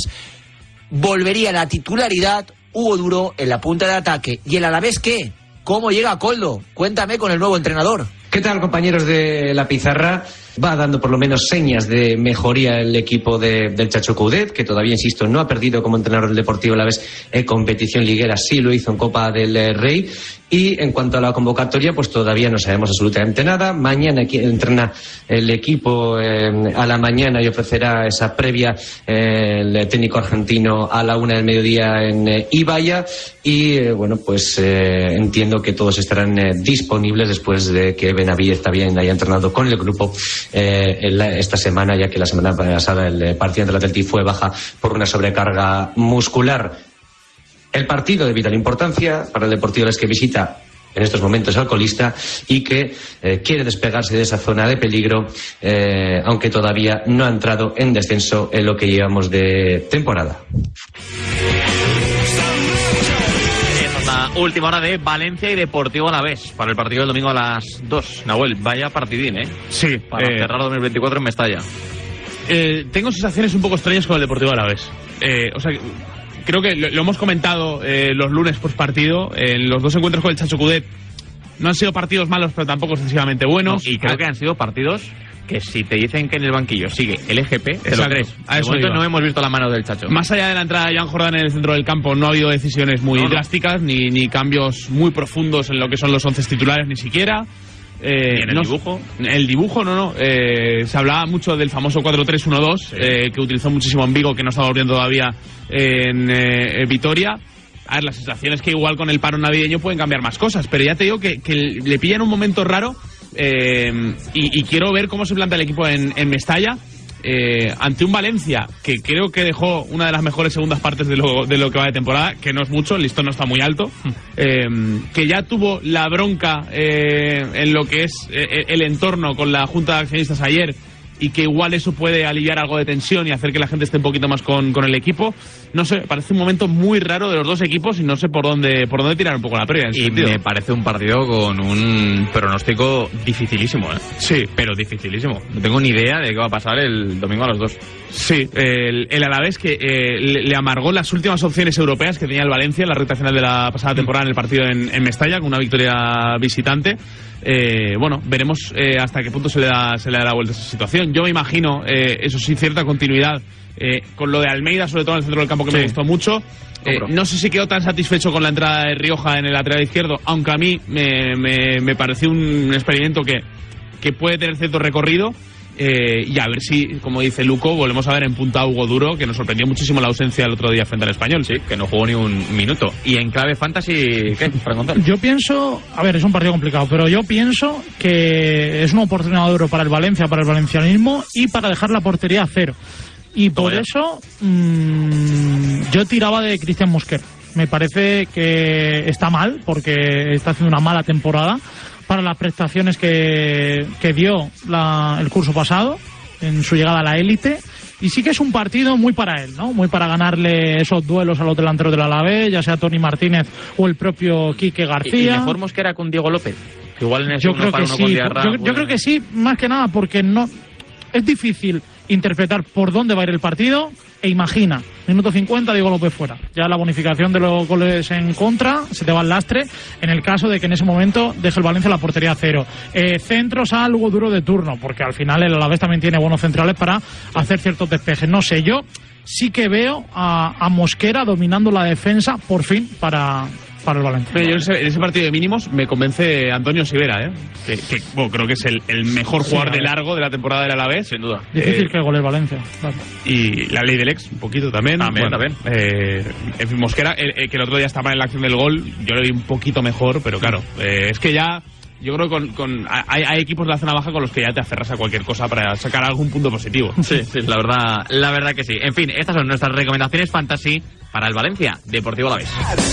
Volvería la titularidad Hugo Duro en la punta de ataque. ¿Y el Alavés qué? ¿Cómo llega Koldo? Cuéntame con el nuevo entrenador. ¿Qué tal, compañeros de la pizarra? Va dando por lo menos señas de mejoría el equipo de, del Chacho Coudet, que todavía, insisto, no ha perdido como entrenador del Deportivo Alavés en competición liguera, sí lo hizo en Copa del Rey. Y en cuanto a la convocatoria, pues todavía no sabemos absolutamente nada. Mañana entrena el equipo eh, a la mañana y ofrecerá esa previa eh, el técnico argentino a la una del mediodía en eh, Ibaya. Y eh, bueno, pues eh, entiendo que todos estarán eh, disponibles después de que Benavides también haya entrenado con el grupo eh, en la, esta semana, ya que la semana pasada el partido del Atleti fue baja por una sobrecarga muscular. El partido de vital importancia para el Deportivo Alavés, que visita en estos momentos al colista y que eh, quiere despegarse de esa zona de peligro, eh, aunque todavía no ha entrado en descenso en lo que llevamos de temporada. Esta es la última hora de Valencia y Deportivo Alavés para el partido del domingo a las dos. Nahuel, vaya partidín, ¿eh? Sí. Para eh, cerrar dos mil veinticuatro en Mestalla. Eh, tengo sensaciones un poco extrañas con el Deportivo Alavés. Eh, o sea... Creo que lo, lo hemos comentado eh, los lunes post partido. En los dos encuentros con el Chacho Coudet no han sido partidos malos, pero tampoco excesivamente buenos. No, y creo que han sido partidos que si te dicen que en el banquillo sigue el E G P, te Exacto. lo crees. A De eso momento iba. no hemos visto la mano del Chacho. Más allá de la entrada de Jan Jordan en el centro del campo, no ha habido decisiones muy No, no. drásticas, ni, ni cambios muy profundos en lo que son los once titulares, ni siquiera. Eh, ¿Y en el no- dibujo? El dibujo, no, no. Eh, se hablaba mucho del famoso cuatro tres uno dos, Sí. eh, que utilizó muchísimo en Vigo, que no está volviendo todavía en eh, en Vitoria. A ver, la sensación es que igual con el paro navideño pueden cambiar más cosas, pero ya te digo que, que le pillan un momento raro eh, y, y quiero ver cómo se plantea el equipo en, en Mestalla. Eh, ante un Valencia que creo que dejó una de las mejores segundas partes de lo, de lo que va de temporada, que no es mucho, el listón no está muy alto, eh, que ya tuvo la bronca eh, en lo que es eh, el entorno con la Junta de Accionistas ayer, y que igual eso puede aliviar algo de tensión y hacer que la gente esté un poquito más con, con el equipo. No sé, parece un momento muy raro de los dos equipos y no sé por dónde por dónde tirar un poco la previa en ese Y sentido. me parece un partido con un pronóstico dificilísimo, ¿eh? Sí. Pero dificilísimo. No tengo ni idea de qué va a pasar el domingo a las dos. Sí, el, el Alavés que eh, le, le amargó las últimas opciones europeas que tenía el Valencia en la recta final de la pasada temporada en el partido en, en Mestalla, con una victoria visitante. Eh, bueno, veremos eh, hasta qué punto se le da se le da la vuelta a esa situación. Yo me imagino, eh, eso sí, cierta continuidad eh, con lo de Almeida, sobre todo en el centro del campo, que Sí. me gustó mucho. Eh, Compro. no sé si quedó tan satisfecho con la entrada de Rioja en el lateral izquierdo, aunque a mí me, me, me pareció un experimento que, que puede tener cierto recorrido. Eh, y a ver si, como dice Luco, volvemos a ver en punta a Hugo Duro, que nos sorprendió muchísimo la ausencia el otro día frente al Español. Sí, que no jugó ni un minuto. Y en clave fantasy, ¿qué? Para contar. Yo pienso, a ver, es un partido complicado, pero yo pienso que es una oportunidad de oro para el Valencia, para el valencianismo y para dejar la portería a cero. Y por Toma ya. eso mmm, yo tiraba de Cristian Mosquera. Me parece que está mal porque está haciendo una mala temporada para las prestaciones que, que dio la, el curso pasado en su llegada a la élite. Y sí que es un partido muy para él, ¿no? Muy para ganarle esos duelos a los delanteros del Alavés, ya sea Tony Martínez o el propio Quique Y, y García. mejor Mosquera con Diego López. Igual en ese Yo uno creo para que uno sí. con Diarra. Yo, yo creo que sí, más que nada porque no es difícil interpretar por dónde va a ir el partido e imagina, minuto cincuenta, Diego López fuera. Ya la bonificación de los goles en contra se te va al lastre en el caso de que en ese momento deje el Valencia la portería a cero. Eh, centros a algo duro de turno, porque al final el Alavés también tiene buenos centrales para hacer ciertos despejes. No sé, yo sí que veo a, a Mosquera dominando la defensa por fin para... para el Valencia. Pero yo en ese, en ese partido de mínimos me convence Antonio Sivera, ¿eh? que, que bueno, creo que es el, el mejor Sí, jugador a de ver. largo de la temporada del Alavés, sin duda. Difícil Eh, que gole el Valencia. Claro. y la ley del ex, un poquito también. También, Bueno, también. eh, en fin, Mosquera, eh, eh, que el otro día estaba en la acción del gol, yo lo vi un poquito mejor, pero claro, eh, es que ya... Yo creo que con, con, hay, hay equipos de la zona baja con los que ya te aferras a cualquier cosa para sacar algún punto positivo. Sí, sí, la verdad, la verdad que sí. En fin, estas son nuestras recomendaciones fantasy para el Valencia Deportivo Alavés.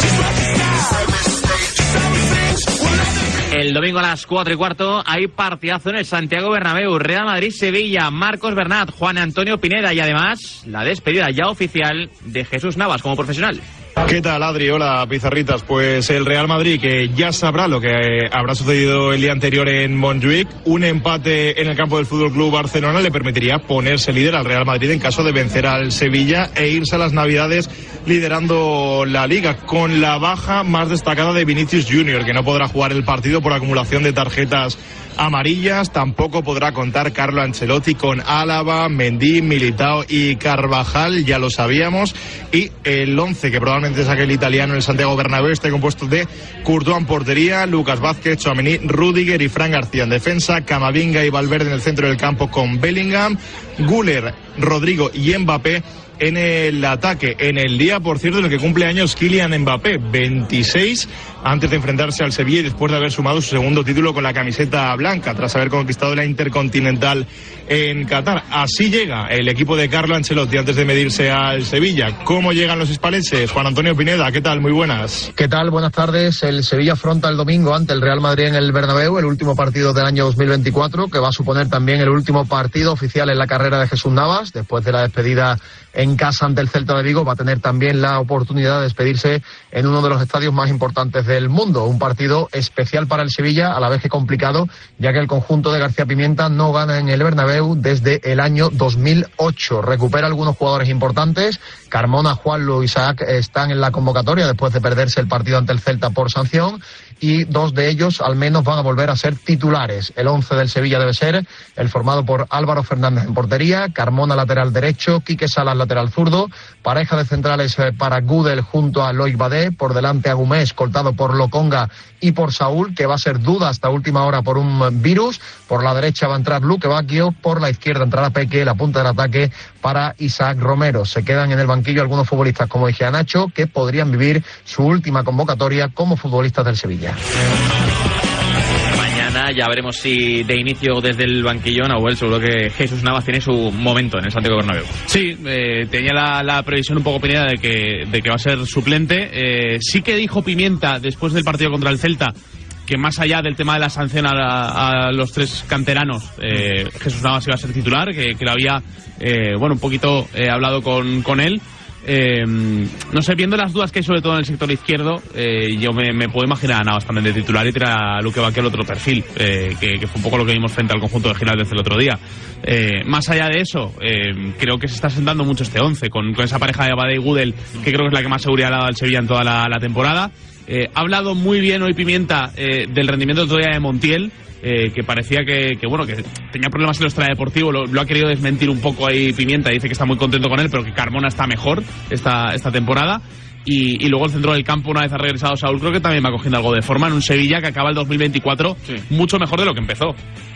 El domingo a las cuatro y cuarto hay partidazo en el Santiago Bernabéu. Real Madrid-Sevilla, Marcos Bernat, Juan Antonio Pineda y además la despedida ya oficial de Jesús Navas como profesional. ¿Qué tal, Adri? Hola, Pizarritas. Pues el Real Madrid, que ya sabrá lo que eh, habrá sucedido el día anterior en Montjuic, un empate en el campo del Fútbol Club Barcelona le permitiría ponerse líder al Real Madrid en caso de vencer al Sevilla e irse a las Navidades liderando la Liga, con la baja más destacada de Vinicius Junior, que no podrá jugar el partido por acumulación de tarjetas amarillas. Tampoco podrá contar Carlo Ancelotti con Álava, Mendy, Militao y Carvajal, ya lo sabíamos. Y el once que probablemente saque el italiano en el Santiago Bernabéu está compuesto de Courtois en portería, Lucas Vázquez, Tchouaméni, Rüdiger y Fran García en defensa, Camavinga y Valverde en el centro del campo con Bellingham, Güler, Rodrigo y Mbappé en el ataque, en el día, por cierto, en el que cumple años Kylian Mbappé, veintiséis, antes de enfrentarse al Sevilla y después de haber sumado su segundo título con la camiseta blanca, tras haber conquistado la Intercontinental en Qatar. Así llega el equipo de Carlo Ancelotti antes de medirse al Sevilla. ¿Cómo llegan los hispalenses? Juan Antonio Pineda, ¿qué tal? Muy buenas. ¿Qué tal? Buenas tardes. El Sevilla afronta el domingo ante el Real Madrid en el Bernabéu, el último partido del año dos mil veinticuatro, que va a suponer también el último partido oficial en la carrera de Jesús Navas. Después de la despedida en casa ante el Celta de Vigo, va a tener también la oportunidad de despedirse en uno de los estadios más importantes del mundo. Un partido especial para el Sevilla, a la vez que complicado, ya que el conjunto de García Pimienta no gana en el Bernabéu desde el año dos mil ocho. Recupera algunos jugadores importantes. Carmona, Juanlo, Isaac están en la convocatoria después de perderse el partido ante el Celta por sanción. y dos de ellos al menos van a volver a ser titulares. El once del Sevilla debe ser el formado por Álvaro Fernández en portería, Carmona lateral derecho, Quique Salas lateral zurdo, pareja de centrales para Gudel junto a Loic Badé, por delante Agumé escoltado por Lokonga y por Saúl, que va a ser duda hasta última hora por un virus. Por la derecha va a entrar Luque Bacchio, por la izquierda entrará Peque, la punta del ataque para Isaac Romero. Se quedan en el banquillo algunos futbolistas como Igea Nacho, que podrían vivir su última convocatoria como futbolistas del Sevilla. Mañana ya veremos si de inicio desde el banquillo, Nahuel, seguro que Jesús Navas tiene su momento en el Santiago Bernabéu. Sí, eh, tenía la, la previsión un poco opinada de que, de que va a ser suplente. Eh, sí que dijo Pimienta después del partido contra el Celta que más allá del tema de la sanción a, la, a los tres canteranos, eh, Jesús Navas iba a ser titular, que, que lo había, eh, bueno, un poquito eh, hablado con, con él. Eh, no sé, viendo las dudas que hay sobre todo en el sector izquierdo, eh, yo me, me puedo imaginar a Navas también de titular y tirar a Luque Bacchio al otro perfil, eh, que, que fue un poco lo que vimos frente al conjunto de Giraldez el otro día. Eh, más allá de eso, eh, creo que se está sentando mucho este once con, con esa pareja de Badé y Gudel, que creo que es la que más seguridad le ha dado al Sevilla en toda la, la temporada. Eh, ha hablado muy bien hoy Pimienta eh, del rendimiento todavía de Montiel, eh, que parecía que, que bueno que tenía problemas en el extradeportivo, lo, lo ha querido desmentir un poco ahí Pimienta, dice que está muy contento con él, pero que Carmona está mejor esta, esta temporada. Y, y luego el centro del campo, una vez ha regresado Saúl, creo que también va cogiendo algo de forma en un Sevilla que acaba el dos mil veinticuatro sí. mucho mejor de lo que empezó.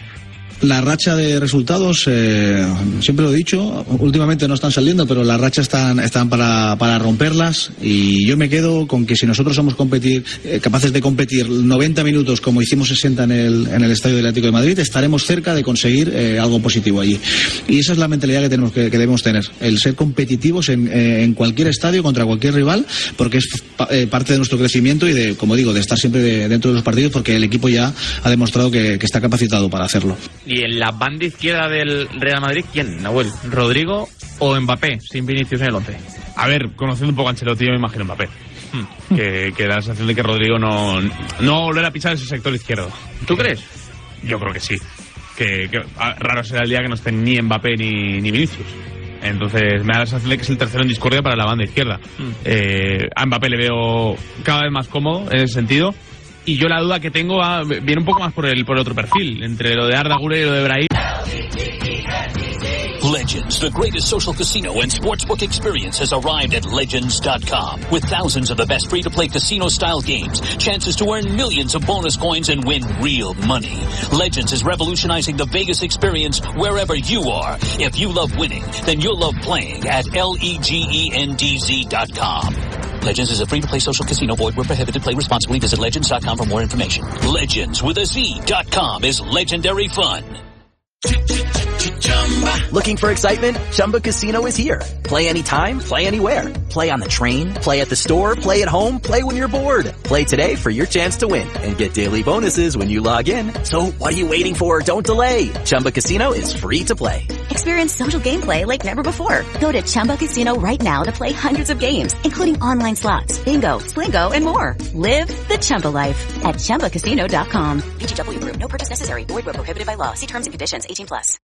La racha de resultados, eh, siempre lo he dicho, últimamente no están saliendo, pero las rachas están, están para, para romperlas, y yo me quedo con que si nosotros somos competir, eh, capaces de competir noventa minutos como hicimos sesenta en el, en el Estadio del Atlético de Madrid, estaremos cerca de conseguir eh, algo positivo allí. Y esa es la mentalidad que tenemos que, que debemos tener, el ser competitivos en, eh, en cualquier estadio contra cualquier rival, porque es eh, parte de nuestro crecimiento y de, como digo, de estar siempre de, dentro de los partidos, porque el equipo ya ha demostrado que, que está capacitado para hacerlo. Y en la banda izquierda del Real Madrid, ¿quién, Nahuel? ¿Rodrigo o Mbappé, sin Vinicius en el once? A ver, conociendo un poco a Ancelotti, yo me imagino Mbappé. Hmm. Que, que da la sensación de que Rodrigo no, no va a volver a pisar ese sector izquierdo. ¿Tú crees? Yo creo que sí. Que, que raro será el día que no estén ni Mbappé ni, ni Vinicius. Entonces me da la sensación de que es el tercero en discordia para la banda izquierda. Hmm. Eh, a Mbappé le veo cada vez más cómodo en ese sentido. Y yo la duda que tengo va, viene un poco más por el, por el otro perfil, entre lo de Arda Güler y lo de Brahim. Legends, the greatest social casino and sportsbook experience, has arrived at Legends dot com. With thousands of the best free-to-play casino-style games, chances to earn millions of bonus coins and win real money. Legends is revolutionizing the Vegas experience wherever you are. If you love winning, then you'll love playing at L-E-G-E-N-D-Z dot com. Legends is a free-to-play social casino. Void where prohibited. Play responsibly. Visit Legends dot com for more information. Legends with a Z dot com is legendary fun. Looking for excitement? Chumba Casino is here. Play anytime, play anywhere. Play on the train, play at the store, play at home, play when you're bored. Play today for your chance to win and get daily bonuses when you log in. So what are you waiting for? Don't delay. Chumba Casino is free to play. Experience social gameplay like never before. Go to Chumba Casino right now to play hundreds of games, including online slots, bingo, Slingo, and more. Live the Chumba life at Chumba Casino dot com. V G W Group. No purchase necessary. Void where prohibited by law. See terms and conditions. eighteen plus.